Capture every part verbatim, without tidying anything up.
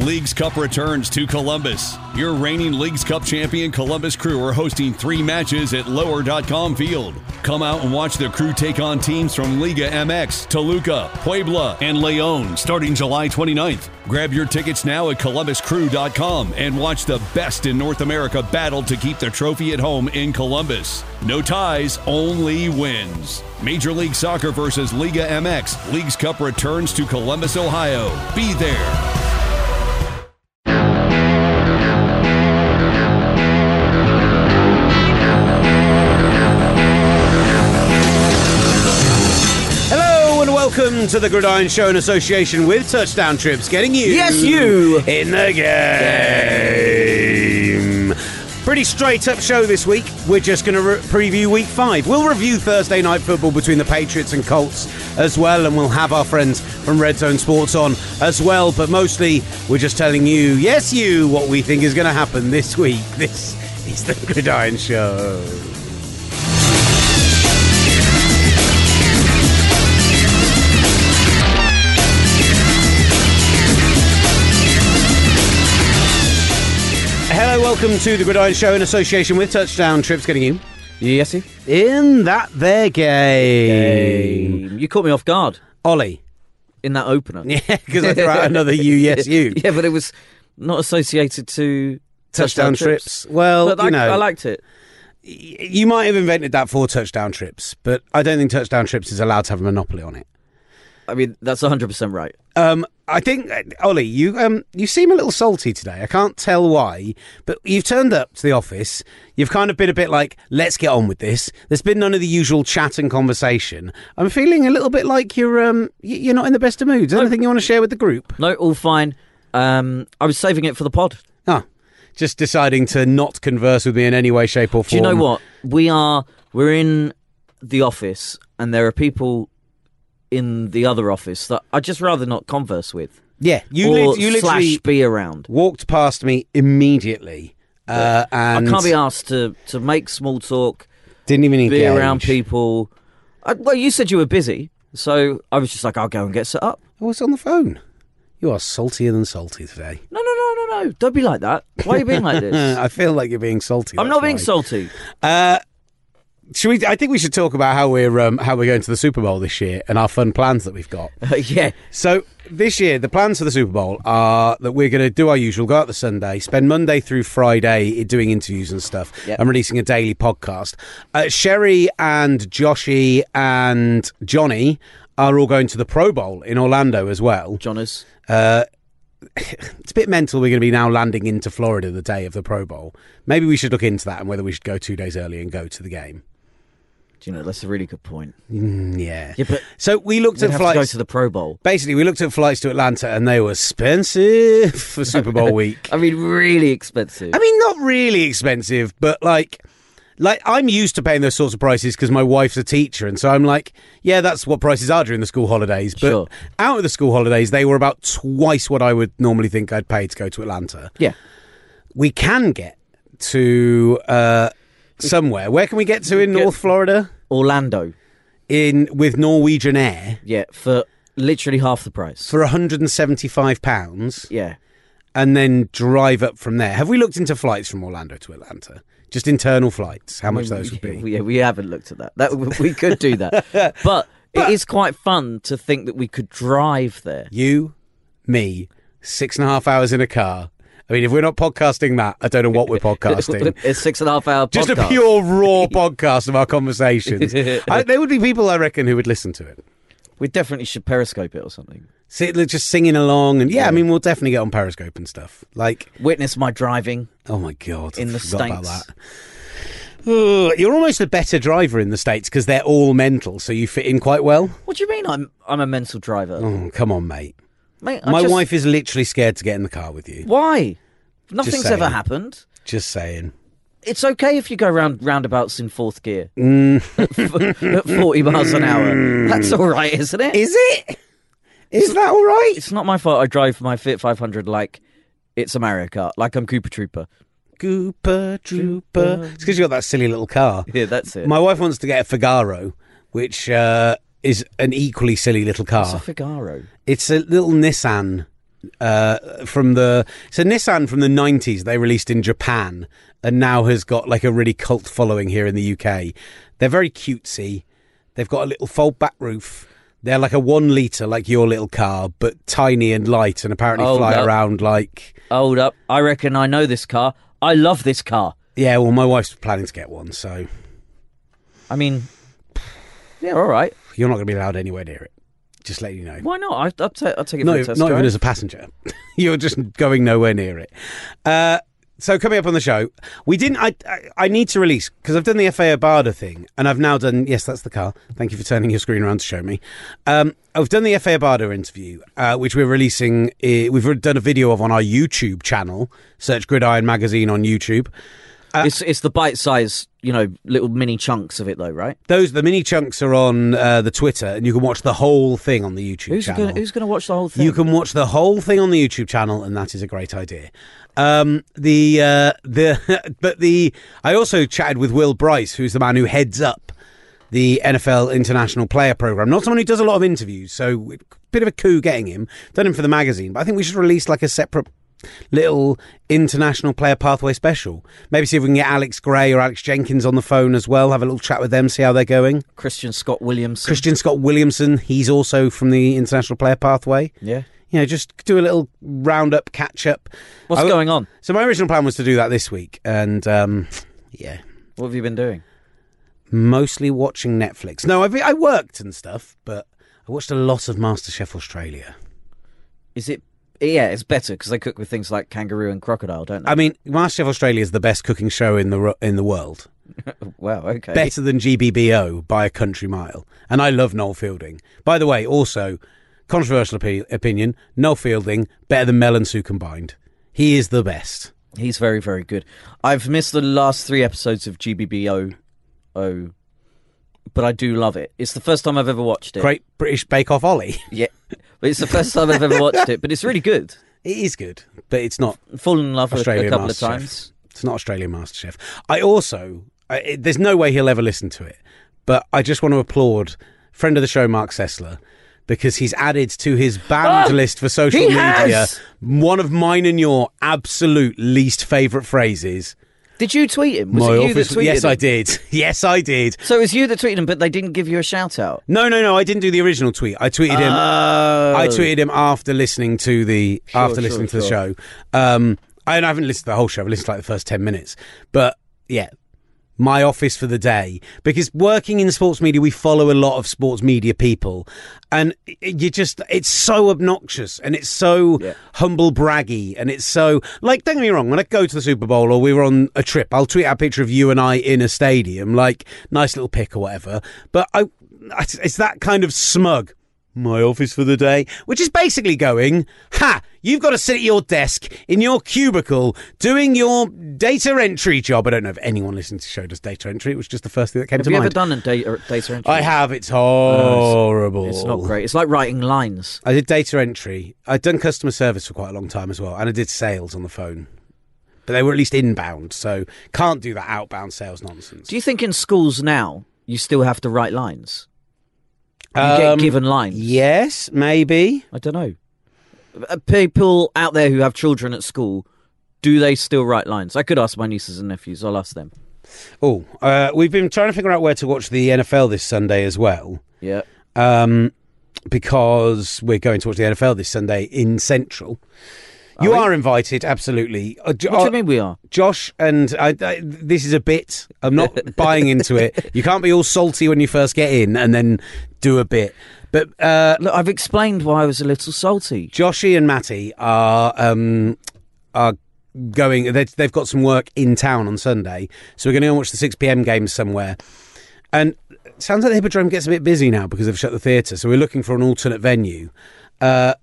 Leagues Cup returns to Columbus. Your reigning Leagues Cup champion Columbus Crew are hosting three matches at lower dot com Field. Come out and watch the Crew take on teams from Liga M X, Toluca, Puebla, and León starting July twenty-ninth. Grab your tickets now at columbus crew dot com and watch the best in North America battle to keep the trophy at home in Columbus. No ties, only wins. Major League Soccer versus Liga M X. Leagues Cup returns to Columbus, Ohio. Be there. Welcome to the Gridiron Show in association with Touchdown Trips, getting you, yes, you, in the game. Pretty straight up show this week. We're just going to re- preview week five. We'll review Thursday night football between the Patriots and Colts as well, and we'll have our friends from Red Zone Sports on as well. But mostly, we're just telling you, yes, you, what we think is going to happen this week. This is the Gridiron Show. Hello, welcome to the Gridiron Show in association with Touchdown Trips, getting you, yes, you, in that there game. game. You caught me off guard, Ollie, in that opener. Yeah, because I threw out another you, yes, you. Yeah, but it was not associated to Touchdown, touchdown trips. trips. Well, but you I, know, I liked it. You might have invented that for Touchdown Trips, but I don't think Touchdown Trips is allowed to have a monopoly on it. I mean, that's one hundred percent right. Um, I think, Ollie, you um, you seem a little salty today. I can't tell why, but you've turned up to the office. You've kind of been a bit like, let's get on with this. There's been none of the usual chat and conversation. I'm feeling a little bit like you're um, you're not in the best of moods. No. Anything you want to share with the group? No, all fine. Um, I was saving it for the pod. Ah, just deciding to not converse with me in any way, shape or form. Do you know what? We are, we're in the office and there are people in the other office that I'd just rather not converse with. Yeah, you, or li- you slash literally be around. Walked past me immediately, uh, and I can't be asked to, to make small talk. Didn't even engage. Be around people. I, well, you said you were busy, so I was just like, I'll go and get set up. I was on the phone. You are saltier than salty today. No, no, no, no, no! Don't be like that. Why are you being like this? I feel like you're being salty. I'm not being why. salty. Uh, Should we? I think we should talk about how we're um, how we're going to the Super Bowl this year and our fun plans that we've got. Uh, yeah. So this year, the plans for the Super Bowl are that we're going to do our usual: go out the Sunday, spend Monday through Friday doing interviews and stuff, yep. and releasing a daily podcast. Uh, Sherry and Joshy and Johnny are all going to the Pro Bowl in Orlando as well. Jonas. Uh, it's a bit mental. We're going to be now landing into Florida the day of the Pro Bowl. Maybe we should look into that and whether we should go two days early and go to the game. Do you know, that's a really good point. Mm, yeah. Yeah, but so we looked at have flights to go to the Pro Bowl. Basically, we looked at flights to Atlanta and they were expensive for Super Bowl week. I mean, really expensive. I mean, not really expensive, but like, like I'm used to paying those sorts of prices because my wife's a teacher, and so I'm like, yeah, that's what prices are during the school holidays. But sure. Out of the school holidays, they were about twice what I would normally think I'd pay to go to Atlanta. Yeah. We can get to uh, somewhere. Where can we get to in North Florida? Orlando. In with Norwegian Air. Yeah, for literally half the price. For one hundred seventy-five pounds. Yeah. And then drive up from there. Have we looked into flights from Orlando to Atlanta? Just internal flights, how much I mean, those would be? Yeah, we haven't looked at that. That we could do that. but, but it is quite fun to think that we could drive there. You, me, six and a half hours in a car. I mean, if we're not podcasting that, I don't know what we're podcasting. It's six and a half hour podcast. Just a pure raw podcast of our conversations. I, there would be people, I reckon, who would listen to it. We definitely should Periscope it or something. See, just singing along, and yeah, I mean, we'll definitely get on Periscope and stuff. Like, witness my driving. Oh my god, in I the forgot States. About that. Oh, you're almost a better driver in the States because they're all mental, so you fit in quite well. What do you mean? I'm I'm a mental driver. Oh, come on, mate. Mate, my just... wife is literally scared to get in the car with you. Why? Nothing's ever happened. Just saying. It's okay if you go round roundabouts in fourth gear mm. at forty miles an hour. That's all right, isn't it? Is it? Is that all right? It's not my fault I drive my Fit five hundred like it's America, like I'm Cooper Trooper. Cooper Trooper. It's because you got that silly little car. Yeah, that's it. My wife wants to get a Figaro, which uh, is an equally silly little car. What's a Figaro? It's a little Nissan uh, from the it's a Nissan from the nineties. They released in Japan and now has got like a really cult following here in the U K. They're very cutesy. They've got a little fold back roof. They're like a one litre, like your little car, but tiny and light, and apparently Hold fly up. around like. Hold up. I reckon I know this car. I love this car. Yeah, well, my wife's planning to get one, so I mean, yeah, all right. you're not going to be allowed anywhere near it. Just letting you know. Why not? I, I'll, ta- I'll take it Not, for a even- test not drive. even as a passenger. You're just going nowhere near it. Uh, so coming up on the show, we didn't. I I, I need to release because I've done the F A Abada thing, and I've now done. Yes, that's the car. Thank you for turning your screen around to show me. Um, I've done the F A Abada interview, uh, which we're releasing. Uh, we've done a video of on our YouTube channel. Search Gridiron Magazine on YouTube. Uh, It's it's the bite size, you know, little mini chunks of it though, right? Those the mini chunks are on uh, the Twitter, and you can watch the whole thing on the YouTube Who's channel. gonna, who's going to watch the whole thing? You can watch the whole thing on the YouTube channel, and that is a great idea. Um, the uh, the but the I also chatted with Will Bryce, who's the man who heads up the N F L International Player Program. Not someone who does a lot of interviews, so bit of a coup getting him. Done him for the magazine, but I think we should release like a separate little international player pathway special. Maybe see if we can get Alex Gray or Alex Jenkins on the phone as well. Have a little chat with them, see how they're going. Christian Scott Williamson. Christian Scott Williamson, he's also from the international player pathway. Yeah. You know, just do a little roundup, catch up. What's I- going on? So my original plan was to do that this week, and um, yeah, What have you been doing? mostly watching Netflix. No, I've, I worked and stuff, but I watched a lot of MasterChef Australia. Is it? Yeah, it's better because they cook with things like kangaroo and crocodile, don't they? I mean, MasterChef Australia is the best cooking show in the ro- in the world. Wow, okay. Better than G B B O by a country mile. And I love Noel Fielding. By the way, also, controversial opi- opinion, Noel Fielding, better than Mel and Sue combined. He is the best. He's very, very good. I've missed the last three episodes of G B B O, oh, but I do love it. It's the first time I've ever watched it. Great British Bake Off Ollie. Yeah, but it's the first time I've ever watched it, but it's really good. It is good, but it's not Fallen in love with it Australian a couple MasterChef. of times. It's not Australian MasterChef. I also, I, it, there's no way he'll ever listen to it, but I just want to applaud friend of the show, Mark Sessler, because he's added to his banned Oh, list for social he media has! one of mine and your absolute least favourite phrases. Did you tweet him? Was My it you office. that tweeted Yes, him? I did. Yes, I did. So it was you that tweeted him, but they didn't give you a shout out. No, no, no. I didn't do the original tweet. I tweeted him. Oh. I tweeted him after listening to the Sure, after sure, listening to the sure. show. Um, I, I haven't listened to the whole show. I've listened to like the first ten minutes. But yeah, my office for the day, because working in sports media, we follow a lot of sports media people, and you just it's so obnoxious and it's so Yeah. humble braggy, and it's so like, don't get me wrong, when I go to the Super Bowl or we were on a trip, I'll tweet out a picture of you and I in a stadium, like nice little pic or whatever. But I, it's that kind of smug. My office for the day, which is basically going, ha, you've got to sit at your desk in your cubicle doing your data entry job. I don't know if anyone listening to the show does data entry. It was just the first thing that came Have to you mind. ever done a data, data entry? I have. It's horrible. It's not great. It's like writing lines. I did data entry. I'd done customer service for quite a long time as well, and I did sales on the phone. But they were at least inbound, so can't do that outbound sales nonsense. Do you think in schools now you still have to write lines? You Um, get given lines. Yes, maybe. I don't know. Uh, People out there who have children at school, do they still write lines? I could ask my nieces and nephews. I'll ask them. Oh, uh, we've been trying to figure out where to watch the N F L this Sunday as well. Yeah. Um, because we're going to watch the N F L this Sunday in Central. You Are we? are invited, absolutely. Uh, Jo- What do you mean we are? Josh and I, I, this is a bit. I'm not buying into it. You can't be all salty when you first get in and then do a bit. But uh, Look, I've explained why I was a little salty. Joshy and Matty are um, are going. They, they've got some work in town on Sunday, so we're going to go watch the six p.m. game somewhere. And it sounds like the Hippodrome gets a bit busy now because they've shut the theatre, so we're looking for an alternate venue. Uh,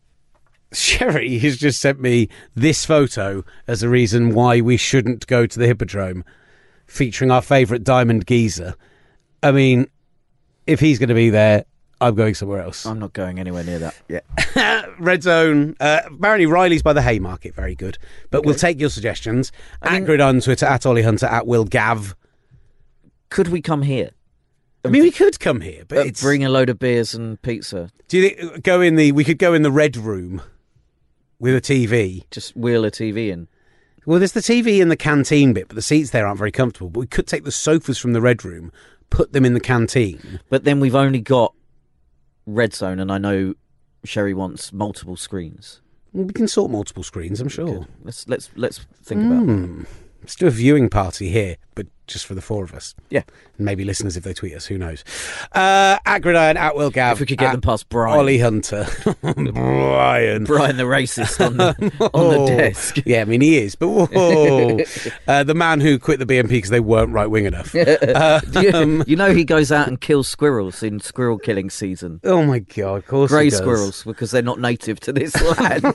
Sherry has just sent me this photo as a reason why we shouldn't go to the Hippodrome, featuring our favourite Diamond Geezer. I mean, if he's going to be there, I'm going somewhere else. I'm not going anywhere near that. Yeah. Red Zone. Uh, apparently, Riley's by the Haymarket. Very good. But we'll take your suggestions. I mean- at Grid on Twitter, at Ollie Hunter, at Will Gav. Could we come here? I mean, we could come here, but Uh, it's. bring a load of beers and pizza. Do you think go in the? We could go in the Red Room. with a T V. Just wheel a T V in. Well, there's the T V in the canteen bit, but the seats there aren't very comfortable. But we could take the sofas from the Red Room, put them in the canteen. But then we've only got Red Zone, and I know Sherry wants multiple screens. Well, we can sort multiple screens, I'm sure. Good. Let's let's let's think about Mm. Let's do a viewing party here, but just for the four of us. Yeah. And maybe listeners if they tweet us, who knows. Uh, at Gridiron, at Will Gav. If we could get at them past Brian. Ollie Hunter. Brian. Brian the racist on the, on the desk. Yeah, I mean, he is. But whoa. uh, the man who quit the B M P because they weren't right-wing enough. Uh, you, um, you know he goes out and kills squirrels in squirrel killing season. oh, my God, of course Grey he does. squirrels, because they're not native to this land.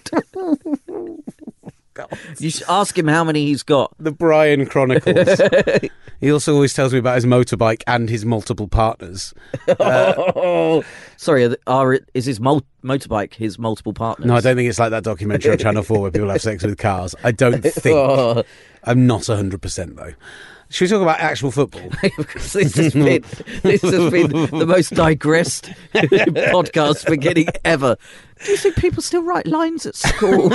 You should ask him how many he's got. The Brian Chronicles. He also always tells me about his motorbike and his multiple partners. Uh, Sorry, are, are, is his mul- motorbike his multiple partners? No, I don't think it's like that documentary on Channel four where people have sex with cars. I don't think. Oh. I'm not one hundred percent, though. Should we talk about actual football? Because this has been this has been the most digressed podcast beginning ever. Do you think people still write lines at school?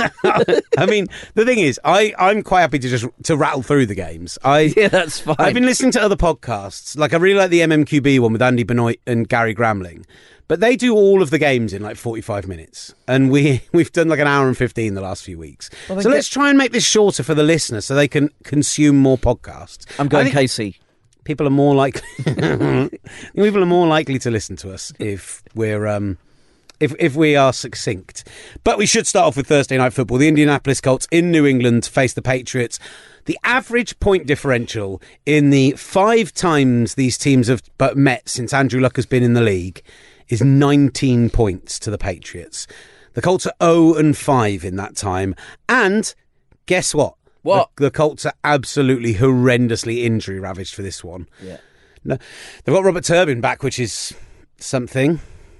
I mean, the thing is, I, I'm quite happy to just to rattle through the games. I Yeah, that's fine. I've been listening to other podcasts. Like, I really like the M M Q B one with Andy Benoit and Gary Gramling. But they do all of the games in like forty-five minutes. And we, we've done like an hour and fifteen the last few weeks. Well, so get- let's try and make this shorter for the listener so they can consume more podcasts. I'm I going think Casey. People are more likely people are more likely to listen to us if we're um if if we are succinct. But we should start off with Thursday Night Football. The Indianapolis Colts in New England face the Patriots. The average point differential in the five times these teams have but met since Andrew Luck has been in the league is nineteen points to the Patriots. The Colts are oh and five in that time. And guess what? What? The, the Colts are absolutely horrendously injury ravaged for this one. Yeah. No, they've got Robert Turbin back, which is something.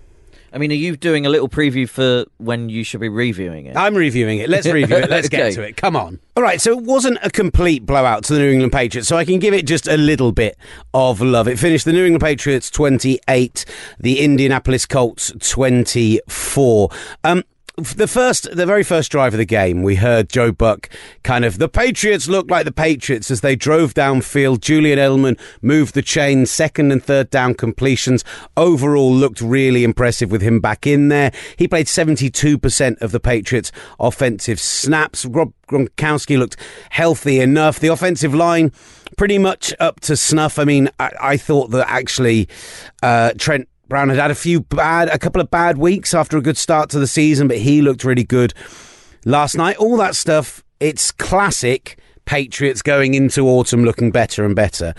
I mean, are you doing a little preview for when you should be reviewing it? I'm reviewing it. Let's review it. Let's get Okay. to it. Come on. All right, so it wasn't a complete blowout to the New England Patriots, so I can give it just a little bit of love. It finished the New England Patriots twenty-eight, the Indianapolis Colts twenty-four. Um, the first, the very first drive of the game, we heard Joe Buck kind of, the Patriots look like the Patriots as they drove downfield. Julian Edelman moved the chain, second and third down completions. Overall looked really impressive with him back in there. He played seventy-two percent of the Patriots' offensive snaps. Rob Gronkowski looked healthy enough. The offensive line pretty much up to snuff. I mean, I, I thought that actually uh, Trent Brown had had a few bad, a couple of bad weeks after a good start to the season, but he looked really good last night. All that stuff, it's classic Patriots going into autumn looking better and better.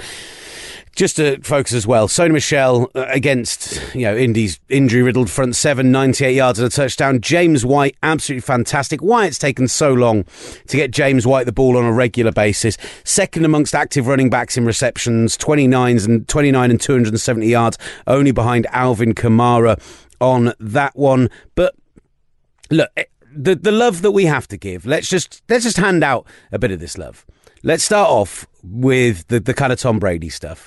Just to focus as well, Sony Michel uh, against, you know, Indy's injury-riddled front seven, ninety-eight yards and a touchdown. James White, absolutely fantastic. Why it's taken so long to get James White the ball on a regular basis. Second amongst active running backs in receptions, twenty-nines and twenty-nine and two hundred seventy yards, only behind Alvin Kamara on that one. But look, the the love that we have to give, let's just let's just hand out a bit of this love. Let's start off with the, the kind of Tom Brady stuff.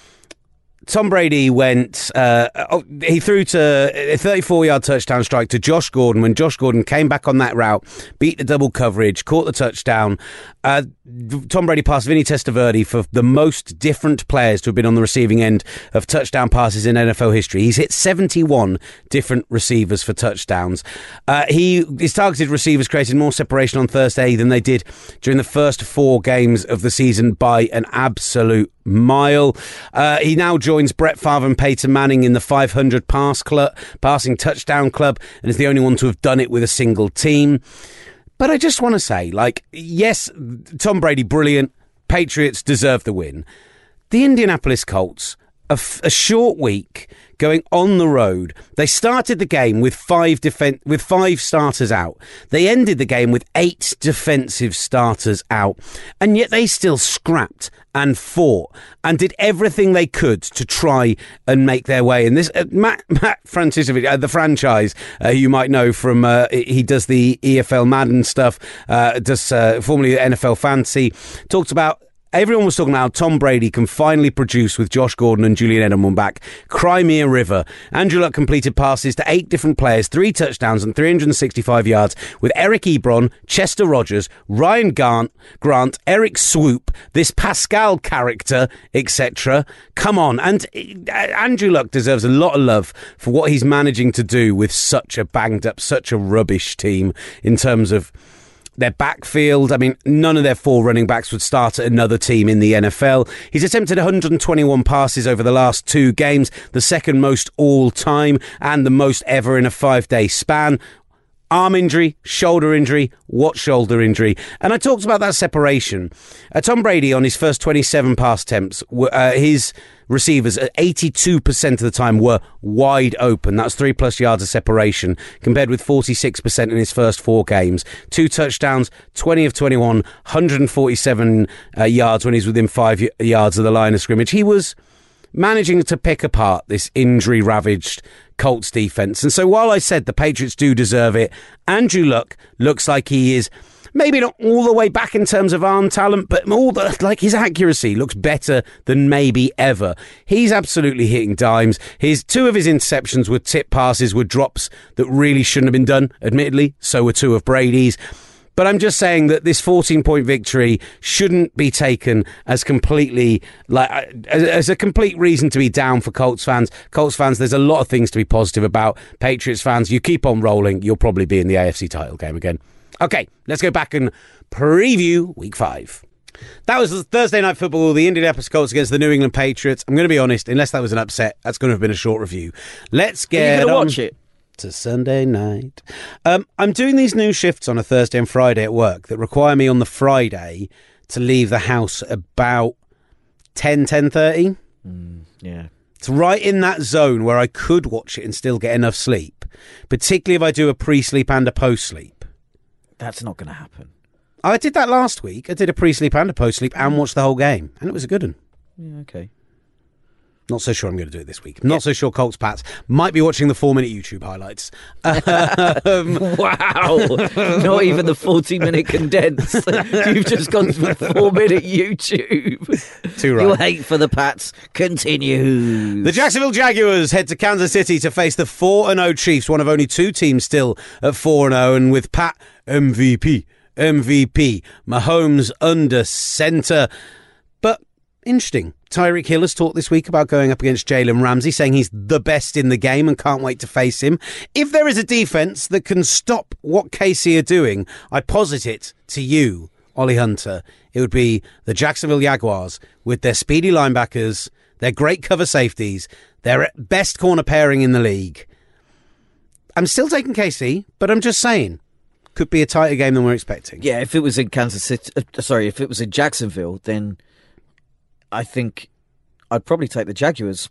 Tom Brady went, uh, oh, he threw to a thirty-four-yard touchdown strike to Josh Gordon when Josh Gordon came back on that route, beat the double coverage, caught the touchdown. Uh, Tom Brady passed Vinny Testaverde for the most different players to have been on the receiving end of touchdown passes in N F L history. He's hit seventy-one different receivers for touchdowns. Uh, he his targeted receivers created more separation on Thursday than they did during the first four games of the season by an absolute mile. Uh, he now joins Brett Favre and Peyton Manning in the five hundred pass club, passing touchdown club, and is the only one to have done it with a single team. But I just want to say, like, yes, Tom Brady, brilliant. Patriots deserve the win. The Indianapolis Colts, a, f- a short week going on the road. They started the game with five defen- with five starters out. They ended the game with eight defensive starters out. And yet they still scrapped and fought and did everything they could to try and make their way. And this, uh, Matt, Matt Francisovic, uh, the franchise, uh, you might know from, uh, he does the E F L Madden stuff, uh, does uh, formerly N F L Fantasy, talked about Everyone was talking about how Tom Brady can finally produce with Josh Gordon and Julian Edelman back. Crimea River. Andrew Luck completed passes to eight different players, three touchdowns and three hundred sixty-five yards with Eric Ebron, Chester Rogers, Ryan Grant, Grant, Eric Swoop, this Pascal character, et cetera. Come on. And uh, Andrew Luck deserves a lot of love for what he's managing to do with such a banged up, such a rubbish team in terms of their backfield. I mean, none of their four running backs would start at another team in the N F L. He's attempted one hundred twenty-one passes over the last two games, the second most all time and the most ever in a five-day span. Arm injury, shoulder injury, what shoulder injury? And I talked about that separation. Uh, Tom Brady, on his first twenty-seven pass attempts, uh, his receivers at eighty-two percent of the time were wide open. That's three plus yards of separation, compared with forty-six percent in his first four games. Two touchdowns, twenty of twenty-one, one hundred forty-seven uh, yards when he's within five y- yards of the line of scrimmage. He was managing to pick apart this injury-ravaged Colts defense. And so while I said the Patriots do deserve it, Andrew Luck looks like he is maybe not all the way back in terms of arm talent, but all the, like his accuracy looks better than maybe ever. He's absolutely hitting dimes. His two of his interceptions were tip passes, were drops that really shouldn't have been done, admittedly. So were two of Brady's. But I'm just saying that this fourteen-point victory shouldn't be taken as completely, like, as, as a complete reason to be down for Colts fans. Colts fans, there's a lot of things to be positive about. Patriots fans, you keep on rolling, you'll probably be in the A F C title game again. Okay, let's go back and preview week five. That was Thursday Night Football, the Indianapolis Colts against the New England Patriots. I'm going to be honest, unless that was an upset, that's going to have been a short review. Let's get Are you going to on watch it? To Sunday night. Um, I'm doing these new shifts on a Thursday and Friday at work that require me on the Friday to leave the house about ten, ten thirty. Mm, yeah. It's right in that zone where I could watch it and still get enough sleep, particularly if I do a pre-sleep and a post-sleep. That's not going to happen. I did that last week. I did a pre-sleep and a post-sleep and watched the whole game, and it was a good one. Yeah, okay. Not so sure I'm going to do it this week. Not yeah. so sure Colts Pats. Might be watching the four-minute YouTube highlights. Um, wow. Not even the forty-minute condensed. You've just gone to the four-minute YouTube. Too right. Your hate for the Pats continues. The Jacksonville Jaguars head to Kansas City to face the four and oh Chiefs, one of only two teams still at four and oh, and with Pat M V P, M V P, Mahomes under centre. But interesting. Tyreek Hill has talked this week about going up against Jalen Ramsey, saying he's the best in the game and can't wait to face him. If there is a defence that can stop what K C are doing, I posit it to you, Ollie Hunter. It would be the Jacksonville Jaguars with their speedy linebackers, their great cover safeties, their best corner pairing in the league. I'm still taking K C, but I'm just saying, could be a tighter game than we're expecting. Yeah, if it was in Kansas City, uh, sorry, if it was in Jacksonville, then I think I'd probably take the Jaguars,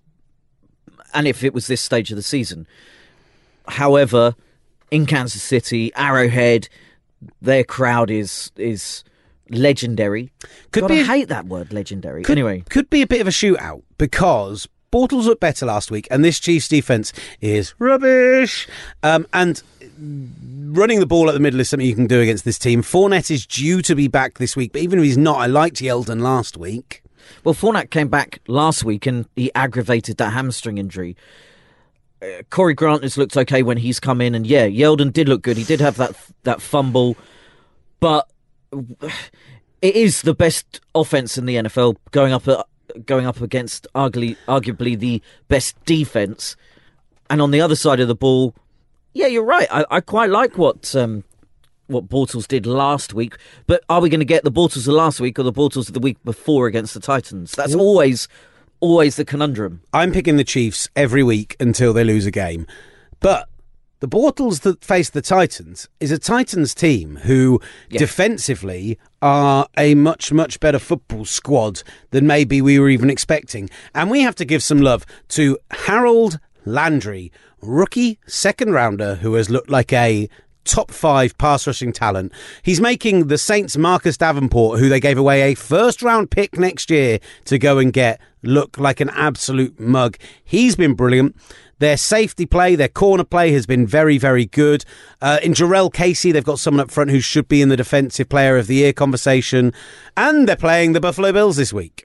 and if it was this stage of the season. However, in Kansas City, Arrowhead, their crowd is is legendary. Could God, be I hate that word, legendary. Could, anyway, could be a bit of a shootout because Bortles looked better last week, and this Chiefs defense is rubbish. Um, and running the ball at the middle is something you can do against this team. Fournette is due to be back this week, but even if he's not, I liked Yeldon last week. Well, Fournette came back last week and he aggravated that hamstring injury. Uh, Corey Grant has looked okay when he's come in, and yeah, Yeldon did look good. He did have that that fumble, but it is the best offense in the N F L going up uh, going up against arguably, arguably the best defense. And on the other side of the ball, yeah, you're right. I, I quite like what um, what Bortles did last week, but are we going to get the Bortles of last week or the Bortles of the week before against the Titans? That's Ooh. always always the conundrum. I'm picking the Chiefs every week until they lose a game. But the Bortles that face the Titans is a Titans team who yeah. defensively are a much, much better football squad than maybe we were even expecting. And we have to give some love to Harold Landry, rookie second rounder who has looked like a top five pass rushing talent. He's making the Saints' Marcus Davenport, who they gave away a first round pick next year to go and get, look like an absolute mug. He's been brilliant. Their safety play, their corner play has been very, very good. Uh, in Jarrell Casey, they've got someone up front who should be in the Defensive Player of the Year conversation. And they're playing the Buffalo Bills this week.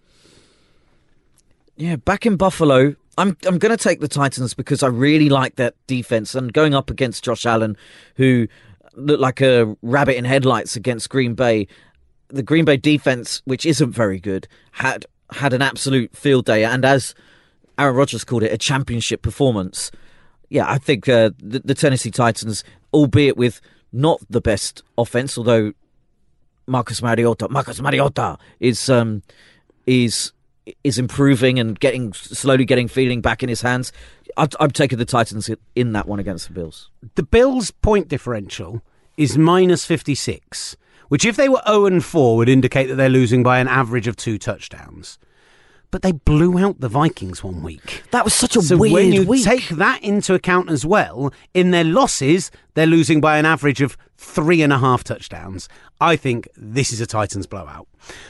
Yeah, back in Buffalo, I'm I'm going to take the Titans because I really like that defense. And going up against Josh Allen, who looked like a rabbit in headlights against Green Bay, the Green Bay defense, which isn't very good, had had an absolute field day. And as Aaron Rodgers called it, a championship performance. Yeah, I think uh, the, the Tennessee Titans, albeit with not the best offense, although Marcus Mariota, Marcus Mariota is um, is is improving and getting slowly getting feeling back in his hands. I've, I've taken the Titans in that one against the Bills. The Bills' point differential is minus fifty-six, which if they were oh and four would indicate that they're losing by an average of two touchdowns. But they blew out the Vikings one week. That was such a so weird when you week. take that into account as well, in their losses, they're losing by an average of three and a half touchdowns. I think this is a Titans blowout.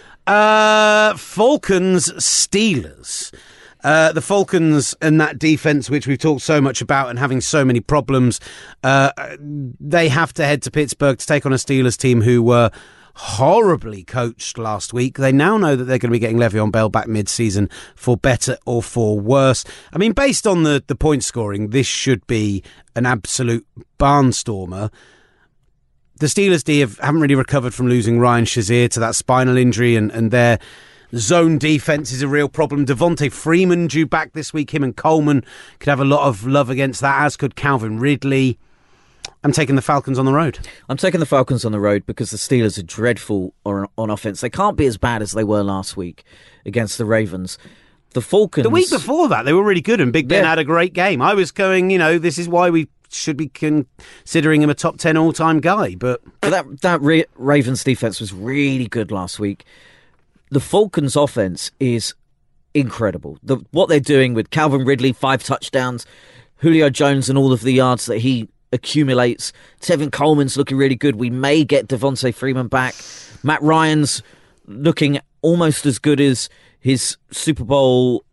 Uh, Falcons, Steelers. Uh, the Falcons and that defense, which we've talked so much about and having so many problems, uh, they have to head to Pittsburgh to take on a Steelers team who were horribly coached last week. They now know that they're going to be getting Le'Veon Bell back mid-season for better or for worse. I mean, based on the, the point scoring, this should be an absolute barnstormer. The Steelers D have, haven't really recovered from losing Ryan Shazier to that spinal injury, and, and their zone defense is a real problem. Devontae Freeman due back this week. Him and Coleman could have a lot of love against that, as could Calvin Ridley. I'm taking the Falcons on the road. I'm taking the Falcons on the road because the Steelers are dreadful on, on offense. They can't be as bad as they were last week against the Ravens. The Falcons... The week before that, they were really good, and Big Ben yeah. had a great game. I was going, you know, this is why we should be considering him a top ten all-time guy, but... but that, that Ra- Ravens defense was really good last week. The Falcons offense is incredible. The, what they're doing with Calvin Ridley, five touchdowns, Julio Jones and all of the yards that he accumulates. Tevin Coleman's looking really good. We may get Devontae Freeman back. Matt Ryan's looking almost as good as his Super Bowl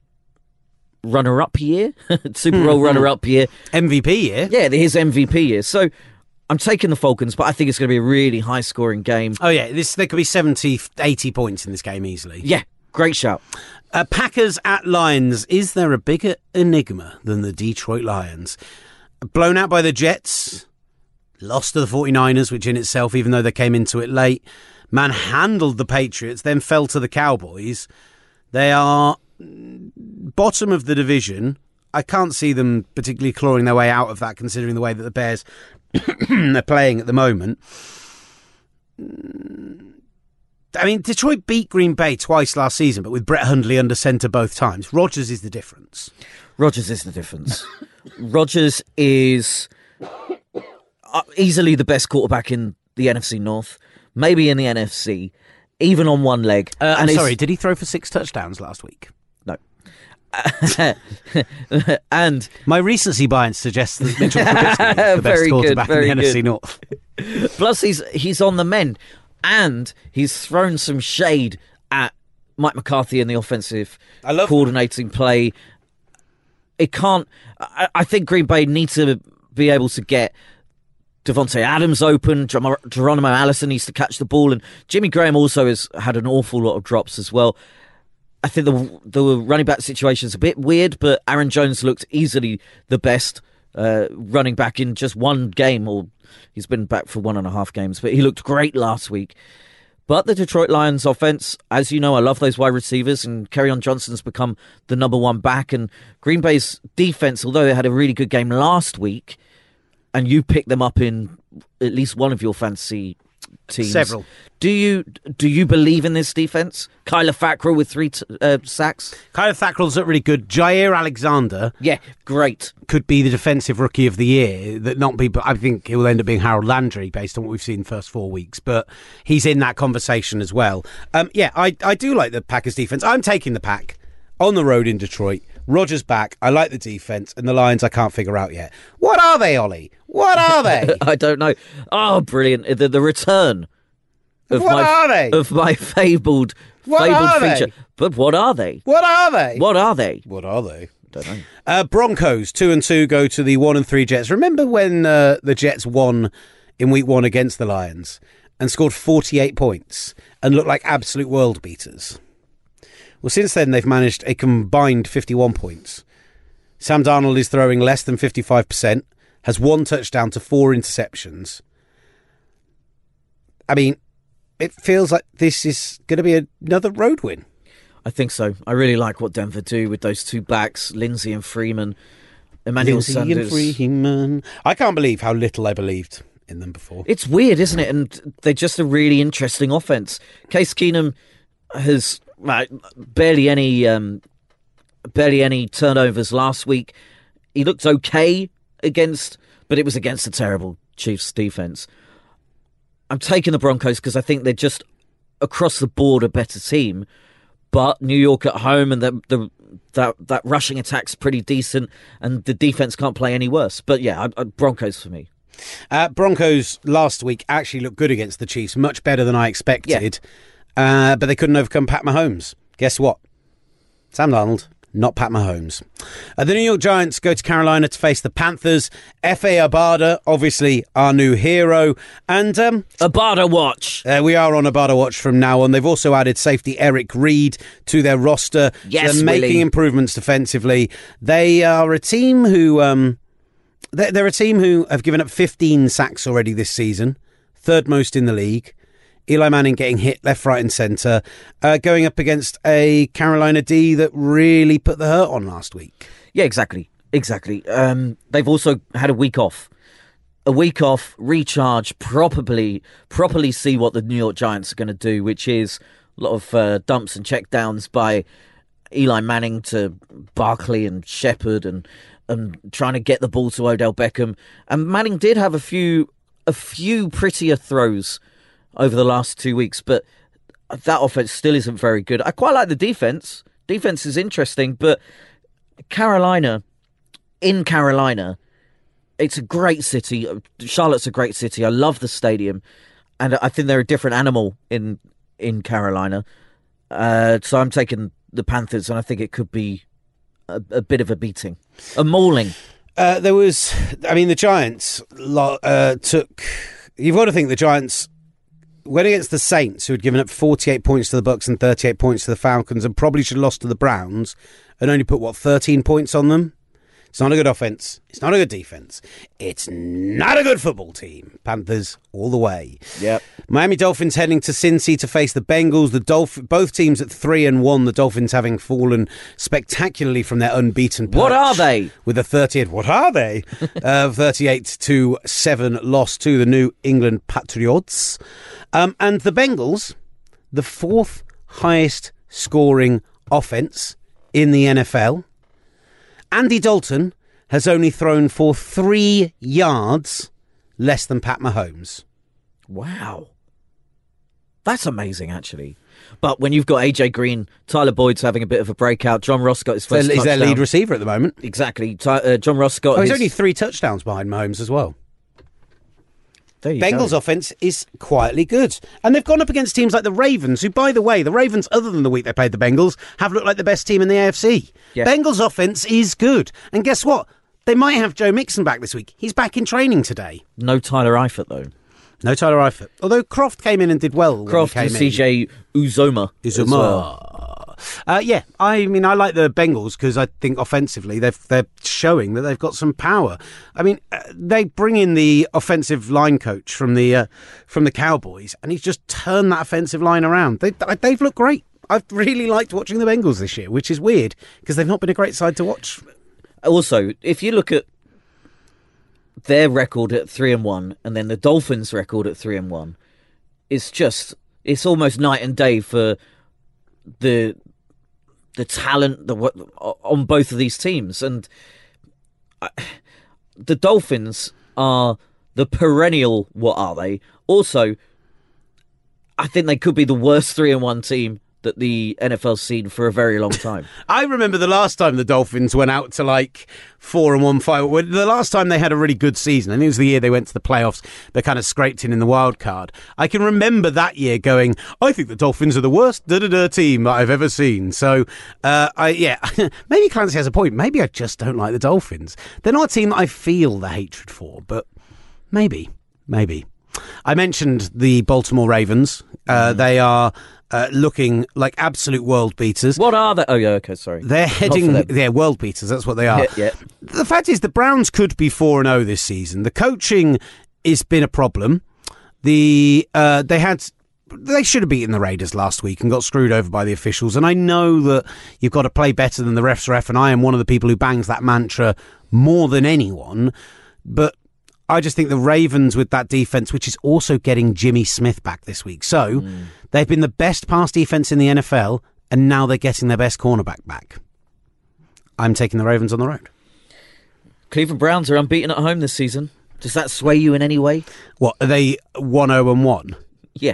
runner-up year. Super Bowl runner-up year. M V P year. Yeah, his M V P year. So I'm taking the Falcons, but I think it's going to be a really high-scoring game. Oh, yeah. This There could be seventy, eighty points in this game easily. Yeah, great shout. Uh, Packers at Lions. Is there a bigger enigma than the Detroit Lions? Blown out by the Jets, lost to the 49ers, which in itself, even though they came into it late, manhandled the Patriots, then fell to the Cowboys. They are bottom of the division. I can't see them particularly clawing their way out of that, considering the way that the Bears are playing at the moment. I mean, Detroit beat Green Bay twice last season, but with Brett Hundley under centre both times. Rodgers is the difference. Rodgers is the difference. Rodgers is uh, easily the best quarterback in the N F C North, maybe in the N F C, even on one leg. Uh, and I'm sorry, did he throw for six touchdowns last week? No. And my recency bias suggests that Mitchell Trubisky is the best very quarterback good, very in the N F C good. North. Plus, he's he's on the mend, and he's thrown some shade at Mike McCarthy in the offensive I love coordinating play. It can't. I, I think Green Bay needs to be able to get Devontae Adams open. Ger- Geronimo Allison needs to catch the ball, and Jimmy Graham also has had an awful lot of drops as well. I think the the running back situation is a bit weird, but Aaron Jones looked easily the best uh, running back in just one game, or he's been back for one and a half games, but he looked great last week. But the Detroit Lions offense, as you know, I love those wide receivers, and Kerryon Johnson's become the number one back. And Green Bay's defense, although they had a really good game last week, and you picked them up in at least one of your fantasy teams. Several. Do you do you believe in this defense? Kyler Fackrell with three t- uh, sacks. Kyler Fackrell's not really good. Jair Alexander, Yeah, great. could be the defensive rookie of the year. That not be, but I think he will end up being Harold Landry based on what we've seen in the first four weeks. But he's in that conversation as well. Um, yeah, I I do like the Packers defense. I'm taking the Pack on the road in Detroit. Rodgers back. I like the defense, and the Lions I can't figure out yet. What are they, Ollie? What are they? I don't know. Oh, brilliant! The the return of What my are they? of my fabled What fabled are they? feature. But what are they? What are they? What are they? What are they? Don't know. Uh, Broncos, two and two, go to the one and three Jets. Remember when uh, the Jets won in week one against the Lions and scored forty-eight points and looked like absolute world beaters? Well, since then, they've managed a combined fifty-one points. Sam Darnold is throwing less than fifty-five percent, has one touchdown to four interceptions. I mean, it feels like this is going to be another road win. I think so. I really like what Denver do with those two backs, Lindsay and Freeman. Emmanuel Lindsay Sanders. and Freeman. I can't believe how little I believed in them before. It's weird, isn't it? And they're just a really interesting offense. Case Keenum has uh, barely any um, barely any turnovers last week. He looked okay against, but it was against a terrible Chiefs defense. I'm taking the Broncos because I think they're just across the board a better team. But New York at home and the, the that that rushing attack's pretty decent, and the defense can't play any worse. But yeah, I, I, Broncos for me. Uh, Broncos last week actually looked good against the Chiefs, much better than I expected. Yeah. Uh, but they couldn't overcome Pat Mahomes. Guess what? Sam Darnold, not Pat Mahomes. Uh, the New York Giants go to Carolina to face the Panthers. F A Abada, obviously our new hero. And um, Abada watch. Uh, we are on Abada watch from now on. They've also added safety Eric Reed to their roster. Yes, so they're making Willie. improvements defensively. They are a team who... Um, they're, they're a team who have given up fifteen sacks already this season. Third most in the league. Eli Manning getting hit left, right and centre, uh, going up against a Carolina D that really put the hurt on last week. Yeah, exactly. Exactly. Um, they've also had a week off. A week off, recharge, properly properly see what the New York Giants are going to do, which is a lot of uh, dumps and checkdowns by Eli Manning to Barkley and Shepard and, and trying to get the ball to Odell Beckham. And Manning did have a few a few prettier throws over the last two weeks, but that offense still isn't very good. I quite like the defense. Defense is interesting, but Carolina, in Carolina, it's a great city. Charlotte's a great city. I love the stadium, and I think they're a different animal in in Carolina. Uh, so I'm taking the Panthers, and I think it could be a, a bit of a beating, a mauling. Uh, there was, I mean, the Giants uh, took. You've got to think the Giants went against the Saints, who had given up forty-eight points to the Bucks and thirty-eight points to the Falcons, and probably should have lost to the Browns, and only put, what, thirteen points on them? It's not a good offense. It's not a good defense. It's not a good football team. Panthers all the way. Yep. Miami Dolphins heading to Cincy to face the Bengals. The Dolph- both teams at three and one. The Dolphins having fallen spectacularly from their unbeaten perch. What are they? With a thirty-eight. What are they? uh, thirty-eight to seven loss to the New England Patriots. Um, and the Bengals, the fourth highest scoring offense in the N F L. Andy Dalton has only thrown for three yards less than Pat Mahomes. Wow. That's amazing, actually. But when you've got A J Green, Tyler Boyd's having a bit of a breakout. John Ross got his first He's touchdown. their lead receiver at the moment. Exactly. Ty- uh, John Ross got Oh, he's his... only three touchdowns behind Mahomes as well. There you Bengals go. offense is quietly good. And they've gone up against teams like the Ravens, who, by the way, the Ravens, other than the week they played the Bengals, have looked like the best team in the A F C. Yeah. Bengals offense is good. And guess what? They might have Joe Mixon back this week. He's back in training today. No Tyler Eifert, though. No Tyler Eifert. Although Croft came in and did well. Croft when and he came C J Uzoma. in. as Uzuma. well. Uh, yeah, I mean, I like the Bengals because I think offensively they've, they're showing that they've got some power. I mean, uh, they bring in the offensive line coach from the uh, from the Cowboys, and he's just turned that offensive line around. They, they've looked great. I've really liked watching the Bengals this year, which is weird because they've not been a great side to watch. Also, if you look at their record at three and one, and then the Dolphins' record at three and one, it's just it's almost night and day for the the talent the, on both of these teams. And I, the Dolphins are the perennial. What are they? Also, I think they could be the worst three and one team that the N F L's seen for a very long time. I remember the last time the Dolphins went out to like four and one five. The last time they had a really good season, I think it was the year they went to the playoffs. They kind of scraped in in the wild card. I can remember that year going, I think the Dolphins are the worst da-da-da team that I've ever seen. So, uh, I yeah, maybe Clancy has a point. Maybe I just don't like the Dolphins. They're not a team that I feel the hatred for, but maybe, maybe. I mentioned the Baltimore Ravens. Uh, mm. They are uh, looking like absolute world beaters. What are they? Oh, yeah, okay, sorry. They're heading... They're world beaters, that's what they are. Yeah, yeah. The fact is, the Browns could be four and oh this season. The coaching has been a problem. The uh, They had... They should have beaten the Raiders last week and got screwed over by the officials. And I know that you've got to play better than the refs ref, and I am one of the people who bangs that mantra more than anyone. But I just think the Ravens with that defence, which is also getting Jimmy Smith back this week. So mm. they've been the best pass defence in the N F L, and now they're getting their best cornerback back. I'm taking the Ravens on the road. Cleveland Browns are unbeaten at home this season. Does that sway you in any way? What, are they one oh and one? Yeah.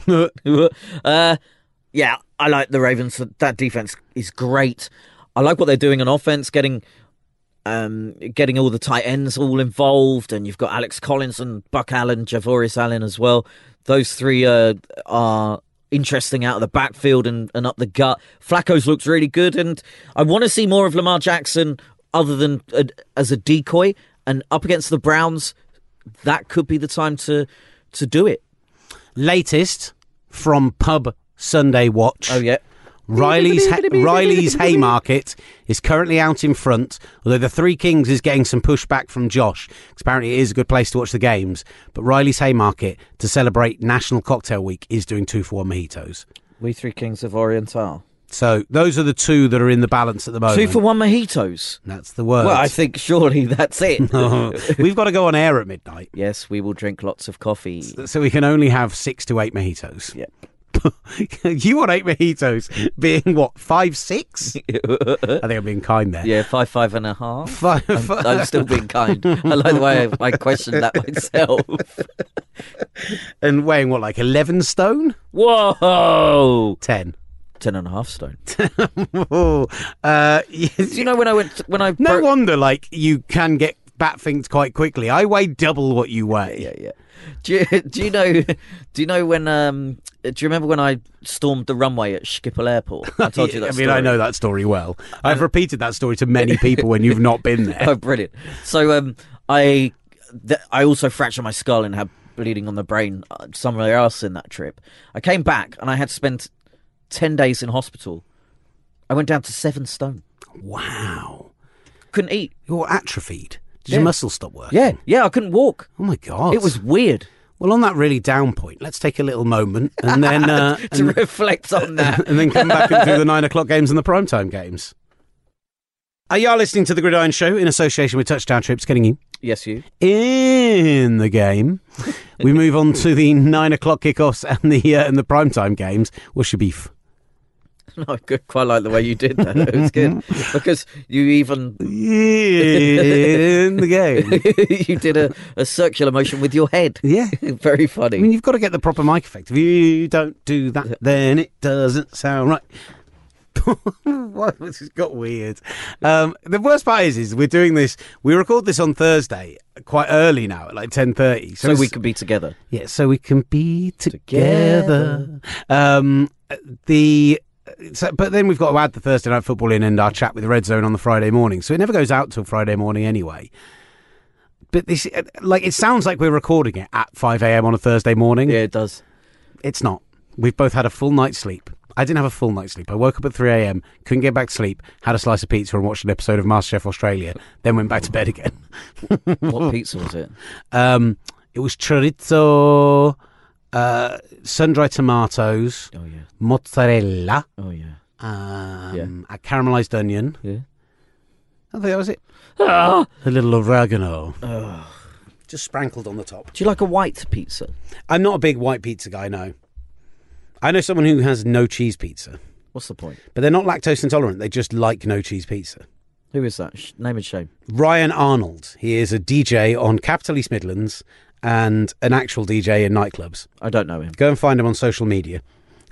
uh, yeah, I like the Ravens. That defense is great. I like what they're doing on offense, getting um, getting all the tight ends all involved, and you've got Alex Collins and Buck Allen, Javorius Allen as well. Those three uh, are interesting out of the backfield and, and up the gut. Flacco's looks really good, and I want to see more of Lamar Jackson other than uh, as a decoy. And up against the Browns, that could be the time to to do it. Latest from Pub Sunday Watch. Oh, yeah. Riley's ha- Riley's Haymarket is currently out in front, although the Three Kings is getting some pushback from Josh, because apparently it is a good place to watch the games. But Riley's Haymarket, to celebrate National Cocktail Week, is doing two for one mojitos. We Three Kings of Oriental. So those are the two that are in the balance at the moment. Two for one mojitos. That's the word. Well, I think surely that's it. No, we've got to go on air at midnight. Yes, we will drink lots of coffee. So we can only have six to eight mojitos. Yep. You want eight mojitos being what, five six? I think I'm being kind there. Yeah, five five and a half. Five, I'm, five. I'm still being kind. I like the way I, I question that myself. And weighing what, like eleven stone? Whoa, ten. Ten and a half stone. uh, yes. Do you know when I went? To, when I no broke... wonder, like you can get bat things quite quickly. I weigh double what you weigh. Yeah, yeah. Do you, do you know? Do you know when? Um, do you remember when I stormed the runway at Schiphol Airport? I told you that. I story. mean, I know that story well. I've repeated that story to many people when you've not been there. Oh, brilliant! So, um, I, th- I also fractured my skull and had bleeding on the brain somewhere else in that trip. I came back and I had to spend ten days in hospital. I went down to seven stone. Wow! Couldn't eat. You're atrophied. Did yeah. your muscles stop working? Yeah, yeah, I couldn't walk. Oh my God. It was weird. Well, on that really down point, let's take a little moment and then... Uh, to and, reflect on that. And then come back and do the nine o'clock games and the primetime games. Uh, you are listening to The Gridiron Show in association with Touchdown Trips, getting you... Yes, you. In the game. We move on to the nine o'clock kickoffs and the, uh, and the primetime games. What's your beef? No, I quite like the way you did that. It was good because you even in the game you did a, a circular motion with your head. Yeah, very funny. I mean, you've got to get the proper mic effect. If you don't do that, then it doesn't sound right. What? This has got weird. Um, the worst part is, is we're doing this. We record this on Thursday, quite early now, at like ten thirty, so, so we can be together. Yeah, so we can be together. together. Um, the. So, but then we've got to add the Thursday Night Football in and our chat with the Red Zone on the Friday morning. So it never goes out till Friday morning anyway. But this, like, it sounds like we're recording it at five a.m. on a Thursday morning. Yeah, it does. It's not. We've both had a full night's sleep. I didn't have a full night's sleep. I woke up at three a.m., couldn't get back to sleep, had a slice of pizza and watched an episode of MasterChef Australia, then went back to bed again. What pizza was it? Um, it was chorizo... Uh, sun-dried tomatoes, oh, yeah. mozzarella, oh yeah, um, yeah. a caramelised onion. Yeah, I think that was it. Ah! A little oregano, oh. just sprinkled on the top. Do you like a white pizza? I'm not a big white pizza guy. No, I know someone who has no cheese pizza. What's the point? But they're not lactose intolerant. They just like no cheese pizza. Who is that? Sh- name and shame. Ryan Arnold. He is a D J on Capital East Midlands and an actual D J in nightclubs. I don't know him. Go and find him on social media.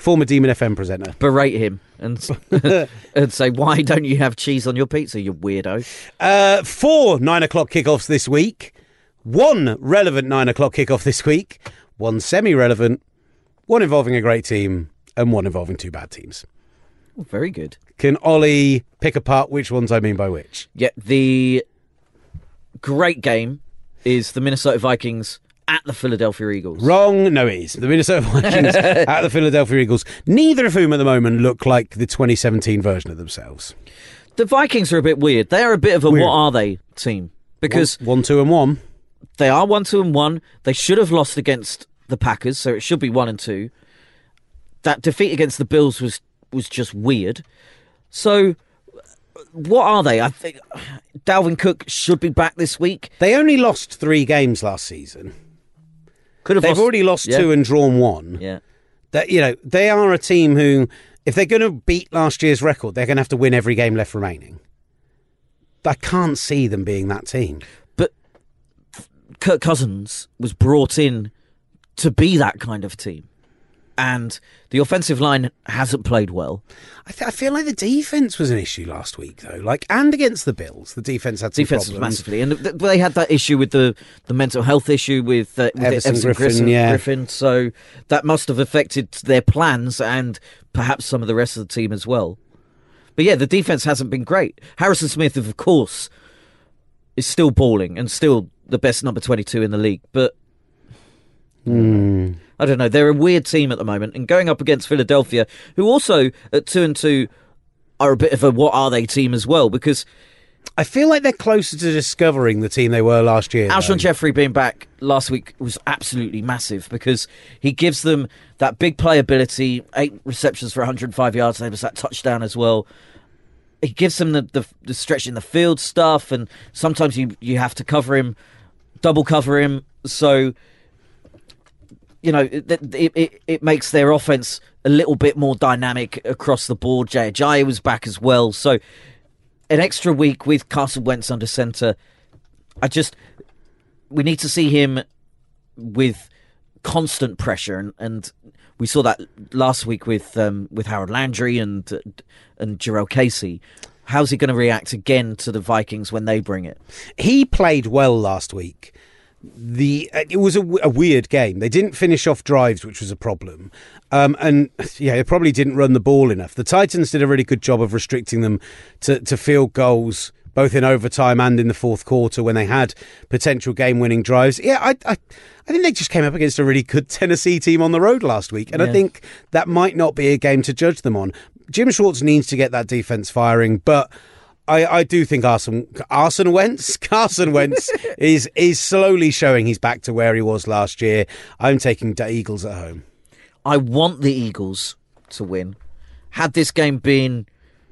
former Demon F M presenter. Berate him and and say, why don't you have cheese on your pizza, you weirdo? Uh, four nine o'clock kickoffs this week. One relevant nine o'clock kickoff this week. One semi-relevant. One involving a great team. And one involving two bad teams. Oh, very good. Can Ollie pick apart which ones I mean by which? Yeah, the great game is the Minnesota Vikings at the Philadelphia Eagles. Wrong. No, it is. The Minnesota Vikings at the Philadelphia Eagles. Neither of whom at the moment look like the twenty seventeen version of themselves. The Vikings are a bit weird. They are a bit of a Weird. what are they team. Because One, one, two and one. they are one, two, and one. They should have lost against the Packers, so it should be one and two. That defeat against the Bills was was just weird. So, what are they? I think Dalvin Cook should be back this week. They only lost three games last season. Could have They've lost, already lost yeah. two and drawn one. Yeah. That you know, they are a team who, if they're going to beat last year's record, they're going to have to win every game left remaining. I can't see them being that team. But Kirk Cousins was brought in to be that kind of team. And the offensive line hasn't played well. I, th- I feel like the defense was an issue last week, though. Like, and against the Bills, the defense had some Defense problems. massively, and th- they had that issue with the, the mental health issue with, uh, with Everson Everson Griffin, Griffin, yeah. Griffin. So that must have affected their plans and perhaps some of the rest of the team as well. But yeah, the defense hasn't been great. Harrison Smith, of course, is still balling and still the best number twenty-two in the league. But Mm. I don't know. They're a weird team at the moment, and going up against Philadelphia, who also at two and two are a bit of a what are they team as well, because I feel like they're closer to discovering the team they were last year. Alshon though. Jeffrey being back last week was absolutely massive because he gives them that big playability, eight receptions for one hundred five yards, and there was that touchdown as well. He gives them the, the, the stretch in the field stuff, and sometimes you, you have to cover him, double cover him, so you know, it, it, it, it makes their offense a little bit more dynamic across the board. Jay Ajayi was back as well. So an extra week with Carson Wentz under centre. I just, we need to see him with constant pressure. And, and we saw that last week with um, with Harold Landry and, and Jarrell Casey. How's he going to react again to the Vikings when they bring it? He played well last week. The it was a, a weird game. They didn't finish off drives, which was a problem. Um, and yeah, they probably didn't run the ball enough. The Titans did a really good job of restricting them to, to field goals, both in overtime and in the fourth quarter when they had potential game-winning drives. Yeah, I, I, I think they just came up against a really good Tennessee team on the road last week, and Yeah. I think that might not be a game to judge them on. Jim Schwartz needs to get that defense firing, but I, I do think Arson, Arson Wentz, Carson Wentz is is slowly showing he's back to where he was last year. I'm taking the Eagles at home. I want the Eagles to win. Had this game been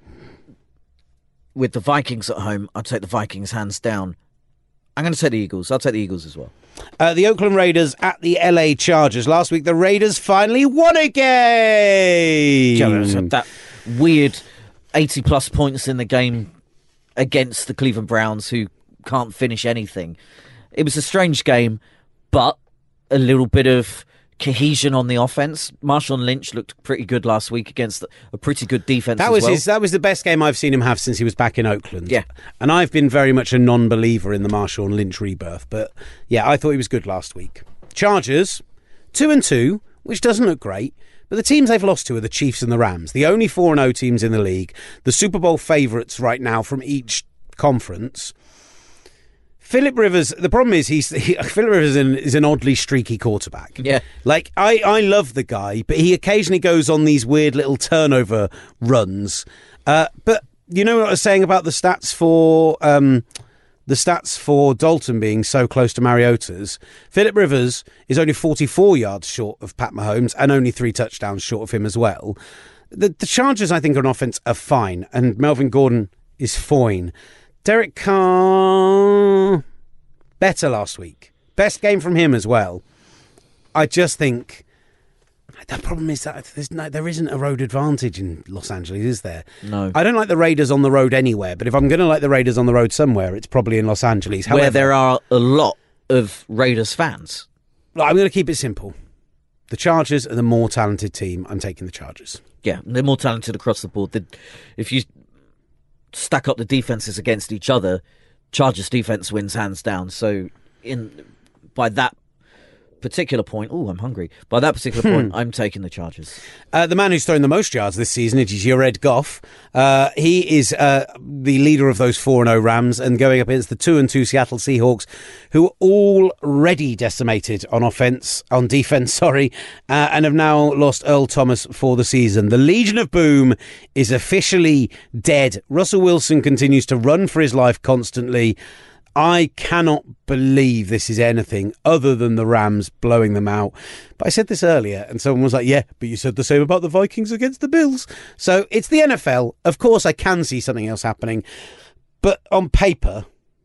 with the Vikings at home, I'd take the Vikings hands down. I'm going to take the Eagles. I'll take the Eagles as well. Uh, the Oakland Raiders at the L A Chargers. Last week, the Raiders finally won a game. Yeah, that weird eighty-plus points in the game against the Cleveland Browns, who can't finish anything. It was a strange game, but a little bit of cohesion on the offense. Marshawn Lynch looked pretty good last week against a pretty good defense. That as was well. his. That was the best game I've seen him have since he was back in Oakland. Yeah. And I've been very much a non-believer in the Marshawn Lynch rebirth, but yeah, I thought he was good last week. Chargers, two and two, which doesn't look great. But the teams they've lost to are the Chiefs and the Rams, the only four and oh teams in the league, the Super Bowl favourites right now from each conference. Philip Rivers, the problem is he's he, Philip Rivers is an, is an oddly streaky quarterback. Yeah. Like, I, I love the guy, but he occasionally goes on these weird little turnover runs. Uh, but you know what I was saying about the stats for... Um, The stats for Dalton being so close to Mariota's. Philip Rivers is only forty-four yards short of Pat Mahomes and only three touchdowns short of him as well. The, the Chargers, I think, on offense are fine, and Melvin Gordon is fine. Derek Carr, better last week. Best game from him as well. I just think... The problem is that there's no, there isn't a road advantage in Los Angeles, is there? No. I don't like the Raiders on the road anywhere, but if I'm going to like the Raiders on the road somewhere, it's probably in Los Angeles. However, where there are a lot of Raiders fans. I'm going to keep it simple. The Chargers are the more talented team. I'm taking the Chargers. Yeah, they're more talented across the board. The, if you stack up the defenses against each other, Chargers defense wins hands down. So in by that particular point, oh, I'm hungry. By that particular point, I'm taking the Chargers. Uh, the man who's thrown the most yards this season is Jared Goff. Uh, he is uh, the leader of those four and oh Rams and going up against the two and two Seattle Seahawks, who are already decimated on offense, on defense, sorry, uh, and have now lost Earl Thomas for the season. The Legion of Boom is officially dead. Russell Wilson continues to run for his life constantly. I cannot believe this is anything other than the Rams blowing them out. But I said this earlier, and someone was like, yeah, but you said the same about the Vikings against the Bills. So it's the N F L. Of course, I can see something else happening. But on paper,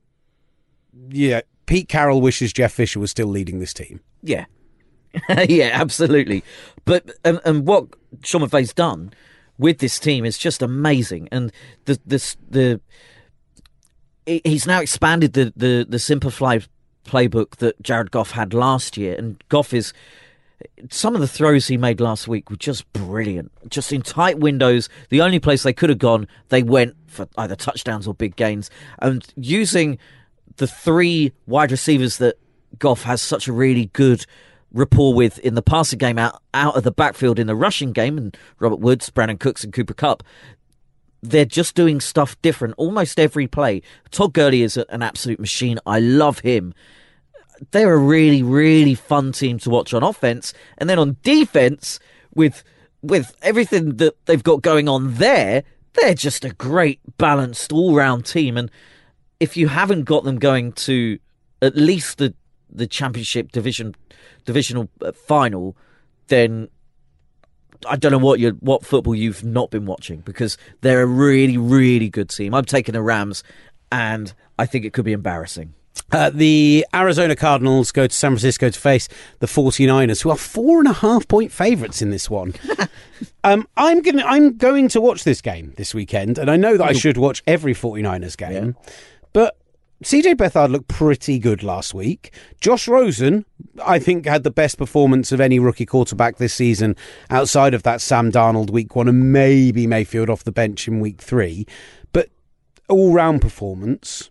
yeah, Pete Carroll wishes Jeff Fisher was still leading this team. Yeah. Yeah, absolutely. But and, and what Sean McVay's done with this team is just amazing. And the the the... he's now expanded the, the, the simplified playbook that Jared Goff had last year. And Goff is... some of the throws he made last week were just brilliant. Just in tight windows. The only place they could have gone, they went for either touchdowns or big gains. And using the three wide receivers that Goff has such a really good rapport with in the passing game, out, out of the backfield in the rushing game, and Robert Woods, Brandon Cooks and Cooper Kupp, they're just doing stuff different almost every play. Todd Gurley is an absolute machine. I love him. They're a really, really fun team to watch on offense. And then on defense, with with everything that they've got going on there, they're just a great, balanced, all-round team. And if you haven't got them going to at least the, the championship division divisional final, then I don't know what you what football you've not been watching, because they're a really, really good team. I'm taking the Rams, and I think it could be embarrassing. Uh, the Arizona Cardinals go to San Francisco to face the forty-niners, who are four and a half point favourites in this one. um, I'm going I'm going to watch this game this weekend, and I know that I should watch every forty-niners game, yeah. But C J Beathard looked pretty good last week. Josh Rosen, I think, had the best performance of any rookie quarterback this season outside of that Sam Darnold week one and maybe Mayfield off the bench in week three. But all-round performance,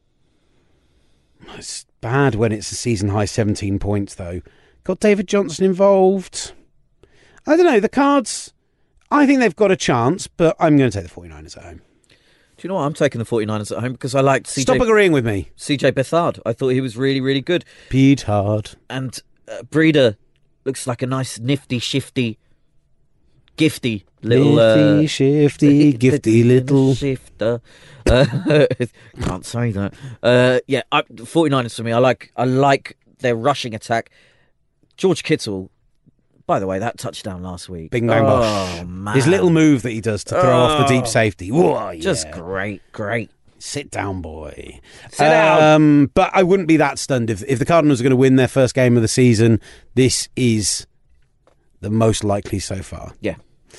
it's bad when it's a season-high seventeen points, though. Got David Johnson involved. I don't know, the Cards, I think they've got a chance, but I'm going to take the forty-niners at home. Do you know what? I'm taking the forty-niners at home because I liked C J... Stop agreeing with me. C J Beathard. I thought he was really, really good. Beathard. And uh, Breeder looks like a nice, nifty, shifty, gifty little... Nifty, uh, shifty, gifty little... Shifter. Uh, can't say that. Uh, yeah, I, forty-niners for me. I like, I like their rushing attack. George Kittle... By the way, that touchdown last week. Bing bang oh, bosh. Man. His little move that he does to throw oh, off the deep safety. Whoa, yeah. Just great, great. Sit down, boy. Sit down. Um, but I wouldn't be that stunned if, if the Cardinals are going to win their first game of the season. This is the most likely so far. Yeah.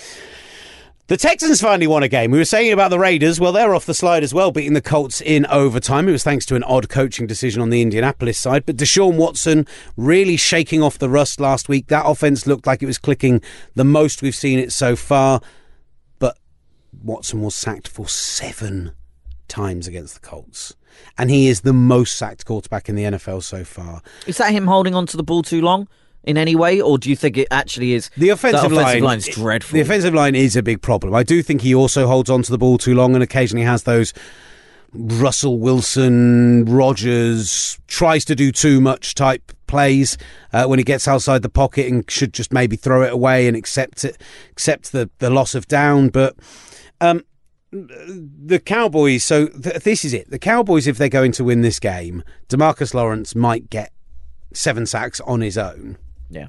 The Texans finally won a game. We were saying about the Raiders. Well, they're off the slide as well, beating the Colts in overtime. It was thanks to an odd coaching decision on the Indianapolis side. But Deshaun Watson really shaking off the rust last week. That offense looked like it was clicking the most we've seen it so far. But Watson was sacked for seven times against the Colts. And he is the most sacked quarterback in the N F L so far. Is that him holding on to the ball too long in any way, or do you think it actually is? The offensive, the offensive line is dreadful. The offensive line is a big problem. I do think he also holds on to the ball too long and occasionally has those Russell Wilson, Rodgers, tries to do too much type plays uh, when he gets outside the pocket and should just maybe throw it away and accept it, accept the, the loss of down. But um, the Cowboys, so th- this is it. The Cowboys, if they're going to win this game, DeMarcus Lawrence might get seven sacks on his own. Yeah.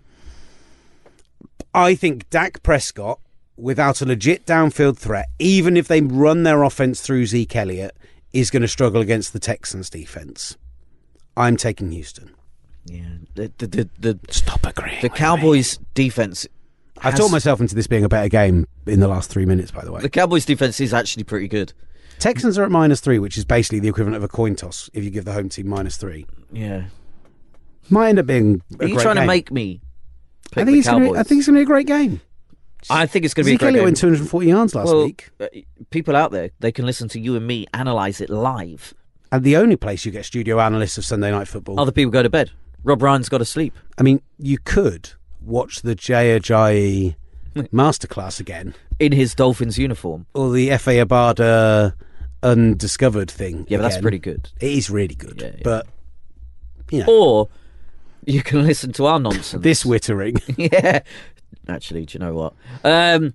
I think Dak Prescott, without a legit downfield threat, even if they run their offense through Zeke Elliott, is going to struggle against the Texans' defense. I'm taking Houston. Yeah. The the the, the Stop agreeing. The Cowboys' me. defense. I've has, talked myself into this being a better game in the last three minutes, by the way. The Cowboys' defense is actually pretty good. Texans are at minus three, which is basically the equivalent of a coin toss if you give the home team minus three. Yeah. Might end up being a Are you great trying game. to make me pick I think the it's gonna Cowboys. be, I think it's going to be a great game. I think it's going to be a Zeke great Elliott game. went two hundred forty yards last well, week. uh, people out there, they can listen to you and me analyse it live. And the only place you get studio analysts of Sunday Night Football. Other people go to bed. Rob Ryan's got to sleep. I mean, you could watch the Jay Ajayi masterclass again. In his Dolphins uniform. Or the F A Abada Undiscovered thing. Yeah, but that's again. pretty good. It is really good. Yeah, yeah. But, you know. Or you can listen to our nonsense. This wittering. Yeah. Actually, do you know what? Um,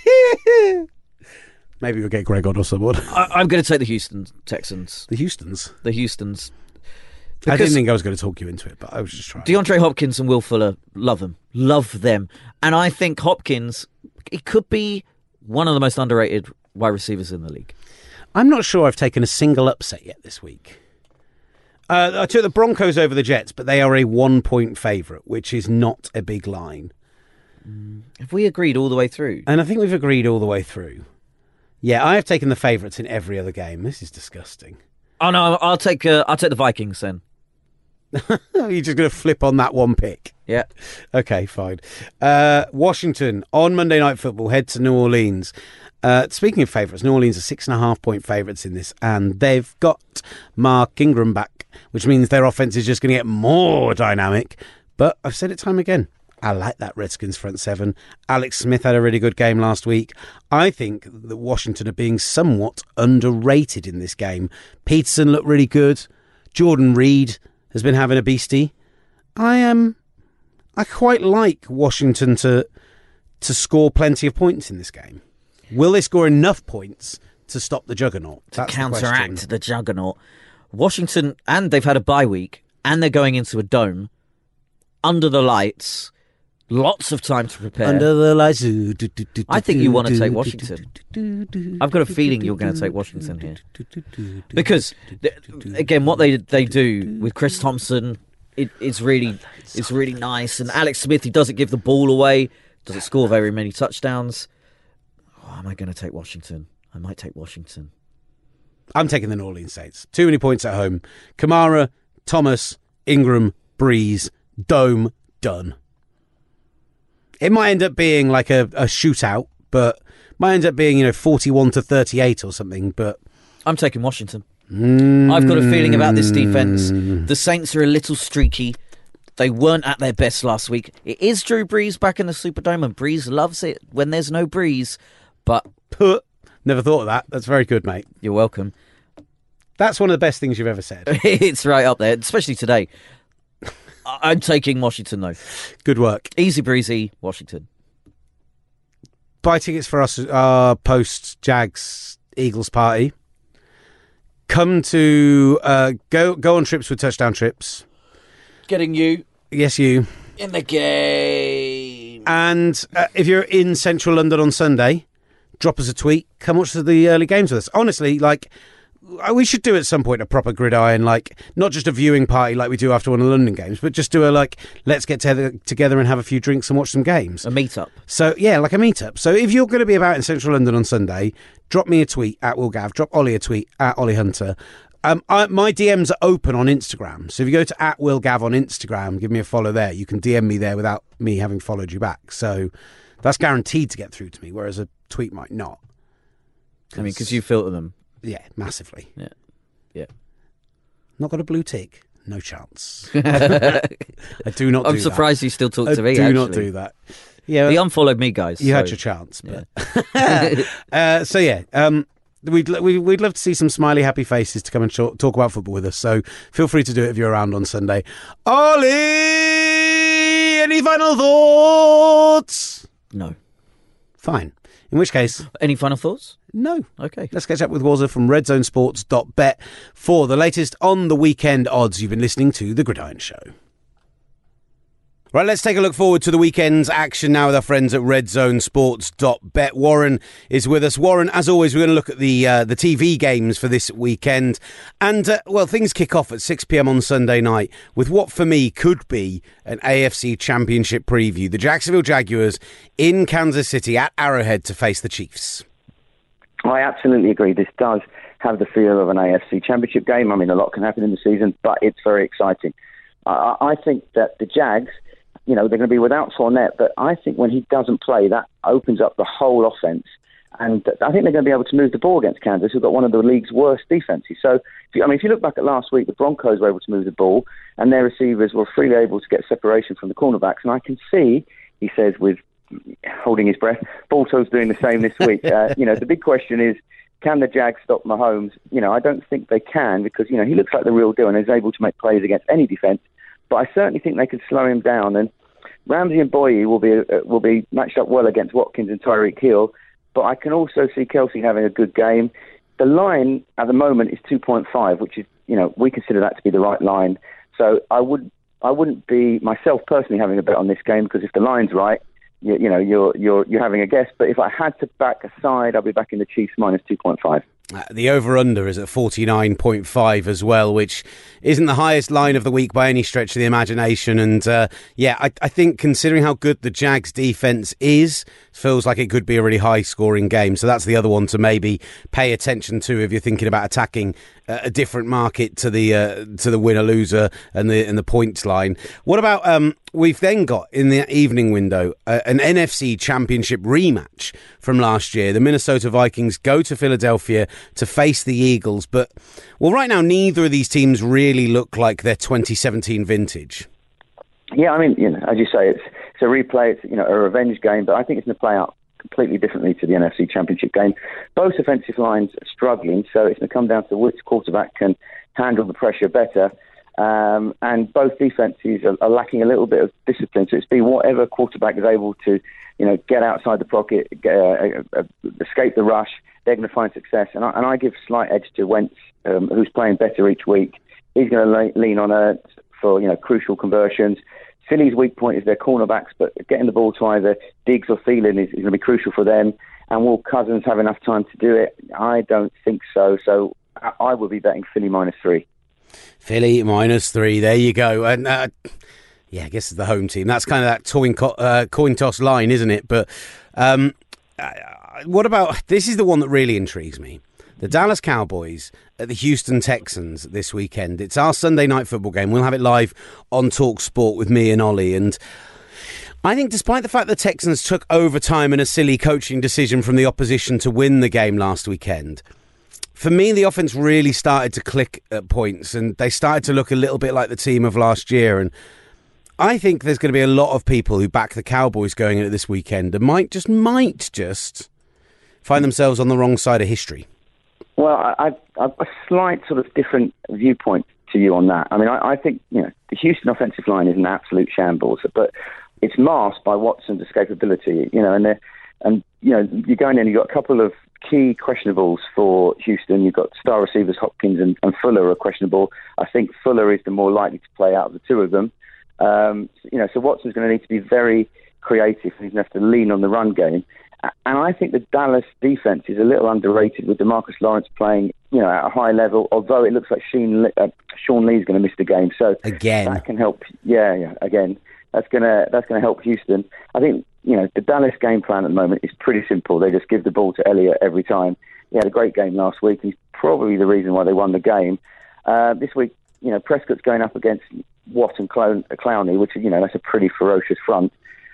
Maybe we'll get Greg on or someone. I, I'm going to take the Houston Texans. The Houstons. The Houstons. I didn't Because think I was going to talk you into it, but I was just trying. DeAndre Hopkins and Will Fuller, love them. Love them. And I think Hopkins, it could be one of the most underrated wide receivers in the league. I'm not sure I've taken a single upset yet this week. Uh, I took the Broncos over the Jets, but they are a one-point favourite, which is not a big line. Have we agreed all the way through? And I think we've agreed all the way through. Yeah, I have taken the favourites in every other game. This is disgusting. Oh no, I'll take uh, I'll take the Vikings then. You're just going to flip on that one pick. Yeah. Okay, fine. Uh, Washington on Monday Night Football head to New Orleans. Uh, speaking of favourites, New Orleans are six and a half point favourites in this, and they've got Mark Ingram back, which means their offence is just going to get more dynamic. But I've said it time again. I like that Redskins front seven. Alex Smith had a really good game last week. I think that Washington are being somewhat underrated in this game. Peterson looked really good. Jordan Reed has been having a beastie. I am. Um, I quite like Washington to to score plenty of points in this game. Will they score enough points to stop the juggernaut? To That's the counteract question. the juggernaut. Washington, and they've had a bye week, and they're going into a dome, under the lights, lots of time to prepare. Under the lights. I think you want to take Washington. I've got a feeling you're going to take Washington here. Because, th- again, what they they do with Chris Thompson, it, it's really it's really nice. And Alex Smith, he doesn't give the ball away, doesn't score very many touchdowns. Oh, am I going to take Washington? I might take Washington. I'm taking the New Orleans Saints. Too many points at home. Kamara, Thomas, Ingram, Breeze, Dome, done. It might end up being like a, a shootout, but might end up being, you know, forty-one to thirty-eight or something, but I'm taking Washington. Mm. I've got a feeling about this defense. The Saints are a little streaky. They weren't at their best last week. It is Drew Brees back in the Superdome, and Brees loves it when there's no Breeze. But never thought of that. That's very good, mate. You're welcome. That's one of the best things you've ever said. It's right up there, especially today. I'm taking Washington, though. Good work. Easy breezy, Washington. Buy tickets for us, our post-Jags-Eagles party. Come to, uh, go go on trips with Touchdown Trips. Getting you. Yes, you. In the game. And uh, if you're in central London on Sunday, drop us a tweet. Come watch the early games with us. Honestly, like, we should do at some point a proper gridiron, like, not just a viewing party like we do after one of the London games, but just do a, like, let's get together, together and have a few drinks and watch some games. A meet-up. So, yeah, like a meet-up. So if you're going to be about in central London on Sunday, drop me a tweet at Will Gav, drop Ollie a tweet at Ollie Hunter. Um, I, my D Ms are open on Instagram. So if you go to at Will Gav on Instagram, give me a follow there. You can D M me there without me having followed you back. So that's guaranteed to get through to me, whereas a tweet might not. I mean, because you filter them. Yeah, massively. Yeah. Yeah. Not got a blue tick? No chance. I do not do I'm surprised that. you still talk I to me, do actually. not do that. Yeah, He unfollowed me, guys. You so. had your chance. But yeah. uh, so, yeah, um, we'd, we, we'd love to see some smiley, happy faces to come and sh- talk about football with us. So feel free to do it if you're around on Sunday. Ollie, any final thoughts? No. Fine. In which case... Any final thoughts? No. Okay. Let's catch up with Wazza from red zone sports dot bet for the latest on the weekend odds. You've been listening to The Gridiron Show. Right, let's take a look forward to the weekend's action now with our friends at red zone sports dot bet. Warren is with us. Warren, as always, we're going to look at the uh, the T V games for this weekend. And, uh, well, things kick off at six p.m. on Sunday night with what, for me, could be an A F C Championship preview. The Jacksonville Jaguars in Kansas City at Arrowhead to face the Chiefs. I absolutely agree. This does have the feel of an A F C Championship game. I mean, a lot can happen in the season, but it's very exciting. I, I think that the Jags you know, they're going to be without Fournette, but I think when he doesn't play, that opens up the whole offense. And I think they're going to be able to move the ball against Kansas, who've got one of the league's worst defenses. So, if you, I mean, if you look back at last week, the Broncos were able to move the ball, and their receivers were freely able to get separation from the cornerbacks. And I can see, he says, with holding his breath, Balto's doing the same this week. uh, you know, the big question is, can the Jags stop Mahomes? You know, I don't think they can because, you know, he looks like the real deal and is able to make plays against any defense. But I certainly think they could slow him down. And Ramsey and Boye will be uh, will be matched up well against Watkins and Tyreek Hill. But I can also see Kelsey having a good game. The line at the moment is two point five, which is, you know, we consider that to be the right line. So I would I wouldn't be myself personally having a bet on this game because if the line's right, you, you know, you're you're you're having a guess. But if I had to back a side, I'll be backing the Chiefs minus two point five. Uh, the over-under is at forty-nine point five as well, which isn't the highest line of the week by any stretch of the imagination. And, uh, yeah, I, I think considering how good the Jags' defence is, feels like it could be a really high-scoring game. So that's the other one to maybe pay attention to if you're thinking about attacking uh, a different market to the uh, to the winner-loser and the and the points line. What about, um, we've then got, in the evening window, uh, an N F C Championship rematch from last year. The Minnesota Vikings go to Philadelphia to face the Eagles, but well, right now neither of these teams really look like their twenty seventeen vintage. Yeah, I mean, you know, as you say, it's it's a replay, it's, you know, a revenge game, but I think it's going to play out completely differently to the N F C Championship game. Both offensive lines are struggling, so it's going to come down to which quarterback can handle the pressure better. Um, and both defenses are, are lacking a little bit of discipline, so it's be whatever quarterback is able to, you know, get outside the pocket, get, uh, uh, escape the rush. They're going to find success, and I, and I give slight edge to Wentz, um, who's playing better each week. He's going to le- lean on Ertz for, you know, crucial conversions. Philly's weak point is their cornerbacks, but getting the ball to either Diggs or Thielen is, is going to be crucial for them. And will Cousins have enough time to do it? I don't think so. So I, I will be betting Philly minus three. Philly minus three. There you go. And uh, yeah, I guess it's the home team. That's kind of that coin, uh, coin toss line, isn't it? But um, uh, what about, this is the one that really intrigues me. The Dallas Cowboys at the Houston Texans this weekend. It's our Sunday night football game. We'll have it live on Talk Sport with me and Ollie. And I think despite the fact the Texans took overtime and a silly coaching decision from the opposition to win the game last weekend, for me, the offense really started to click at points and they started to look a little bit like the team of last year. And I think there's going to be a lot of people who back the Cowboys going into this weekend and might just, might just find themselves on the wrong side of history. Well, I, I've a slight sort of different viewpoint to you on that. I mean, I, I think, you know, the Houston offensive line is an absolute shambles, but it's masked by Watson's escapability, you know, and and you know, you're going in, you've got a couple of key questionables for Houston. You've got star receivers Hopkins and, and Fuller are questionable. I think Fuller is the more likely to play out of the two of them. Um, you know, so Watson's going to need to be very creative. He's going to have to lean on the run game. And I think the Dallas defense is a little underrated with DeMarcus Lawrence playing, you know, at a high level, although it looks like Sean, uh, Sean Lee's going to miss the game. So again, that can help. Yeah, yeah, again, that's going to that's going to help Houston. I think, you know, the Dallas game plan at the moment is pretty simple. They just give the ball to Elliott every time. He had a great game last week. He's probably the reason why they won the game. Uh, this week, you know, Prescott's going up against Watt and Clown- Clowney, which, you know, that's a pretty ferocious front.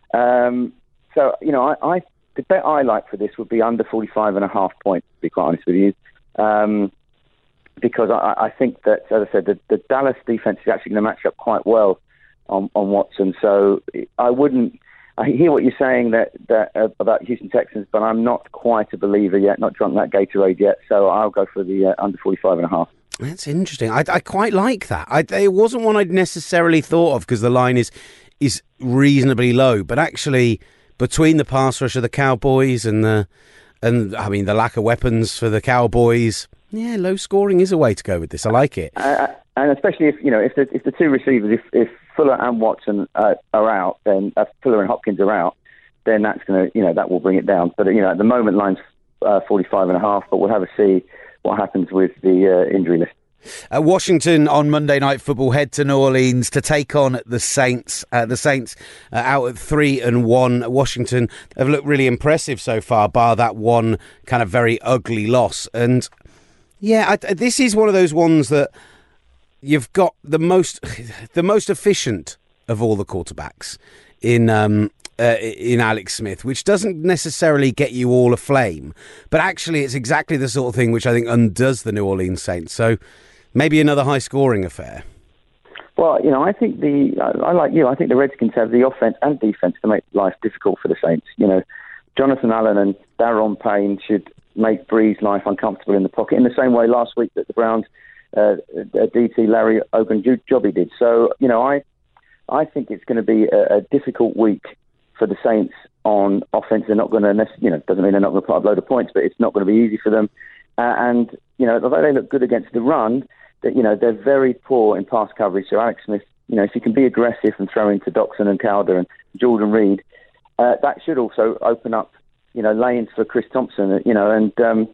Um, so, you know, I, I the bet I like for this would be under forty-five and a half points, to be quite honest with you. Um, because I, I think that, as I said, the, the Dallas defense is actually going to match up quite well on, on Watson. So I wouldn't, I hear what you're saying that, that uh, about Houston Texans, but I'm not quite a believer yet, not drunk that Gatorade yet. So I'll go for the uh, under forty-five and a half. That's interesting. I, I quite like that. I, it wasn't one I'd necessarily thought of because the line is is reasonably low, but actually between the pass rush of the Cowboys and the and I mean the lack of weapons for the Cowboys, yeah, low scoring is a way to go with this. I like it, uh, and especially if you know if the if the two receivers, if, if Fuller and Watson uh, are out, then uh, Fuller and Hopkins are out, then that's going to you know that will bring it down. But you know at the moment line's uh, forty-five and a half, but we'll have a see what happens with the uh, injury list. Uh, Washington on Monday Night Football head to New Orleans to take on the Saints. Uh, the Saints uh, out at three and one. Washington have looked really impressive so far, bar that one kind of very ugly loss. And yeah, I, this is one of those ones that you've got the most, the most efficient of all the quarterbacks in um, uh, in Alex Smith, which doesn't necessarily get you all aflame, but actually it's exactly the sort of thing which I think undoes the New Orleans Saints. So maybe another high-scoring affair. Well, you know, I think the I, I like you. I think the Redskins have the offense and defense to make life difficult for the Saints. You know, Jonathan Allen and Daron Payne should make Brees' life uncomfortable in the pocket in the same way last week that the Browns uh, D T Larry Ogunjobi did. So, you know, I I think it's going to be a, a difficult week for the Saints on offense. They're not going to, you know, doesn't mean they're not going to put up a load of points, but it's not going to be easy for them. Uh, and you know, although they look good against the run, that you know they're very poor in pass coverage. So Alex Smith, you know, if you can be aggressive and throw into Doxson and Calder and Jordan Reed, uh, that should also open up, you know, lanes for Chris Thompson. You know, and um,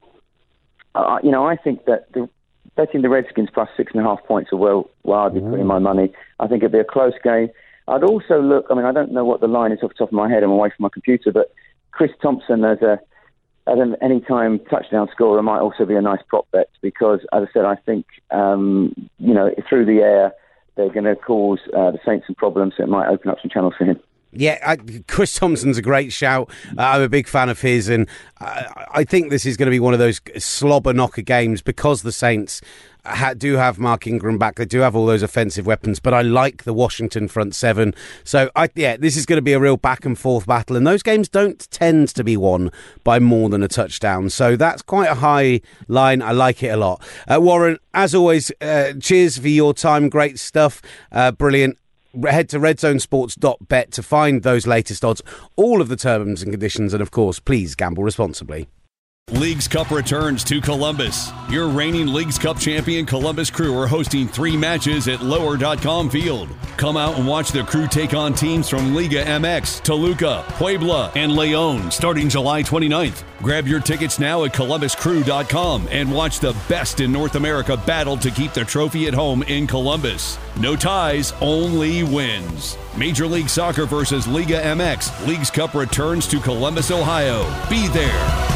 uh, you know, I think that the, betting the Redskins plus six and a half points are well, well I'd be putting my money. I think it'd be a close game. I'd also look. I mean, I don't know what the line is off the top of my head. I'm away from my computer, but Chris Thompson as a As an anytime touchdown scorer might also be a nice prop bet because, as I said, I think, um, you know, through the air, they're going to cause uh, the Saints some problems, so it might open up some channels for him. Yeah, I, Chris Thompson's a great shout. Uh, I'm a big fan of his, and I, I think this is going to be one of those slobber knocker games because the Saints ha- do have Mark Ingram back. They do have all those offensive weapons, but I like the Washington front seven. So, I, yeah, this is going to be a real back and forth battle, and those games don't tend to be won by more than a touchdown. So that's quite a high line. I like it a lot. Uh, Warren, as always, uh, cheers for your time. Great stuff. Uh, brilliant. Head to red zone sports dot bet to find those latest odds, all of the terms and conditions, and of course, please gamble responsibly. Leagues Cup returns to Columbus. Your reigning Leagues Cup champion Columbus Crew are hosting three matches at lower dot com field. Come out and watch the Crew take on teams from Liga M X, Toluca, Puebla, and León starting July twenty-ninth. Grab your tickets now at columbus crew dot com and watch the best in North America battle to keep the trophy at home in Columbus. No ties, only wins. Major League Soccer versus Liga M X. Leagues Cup returns to Columbus, Ohio. Be there.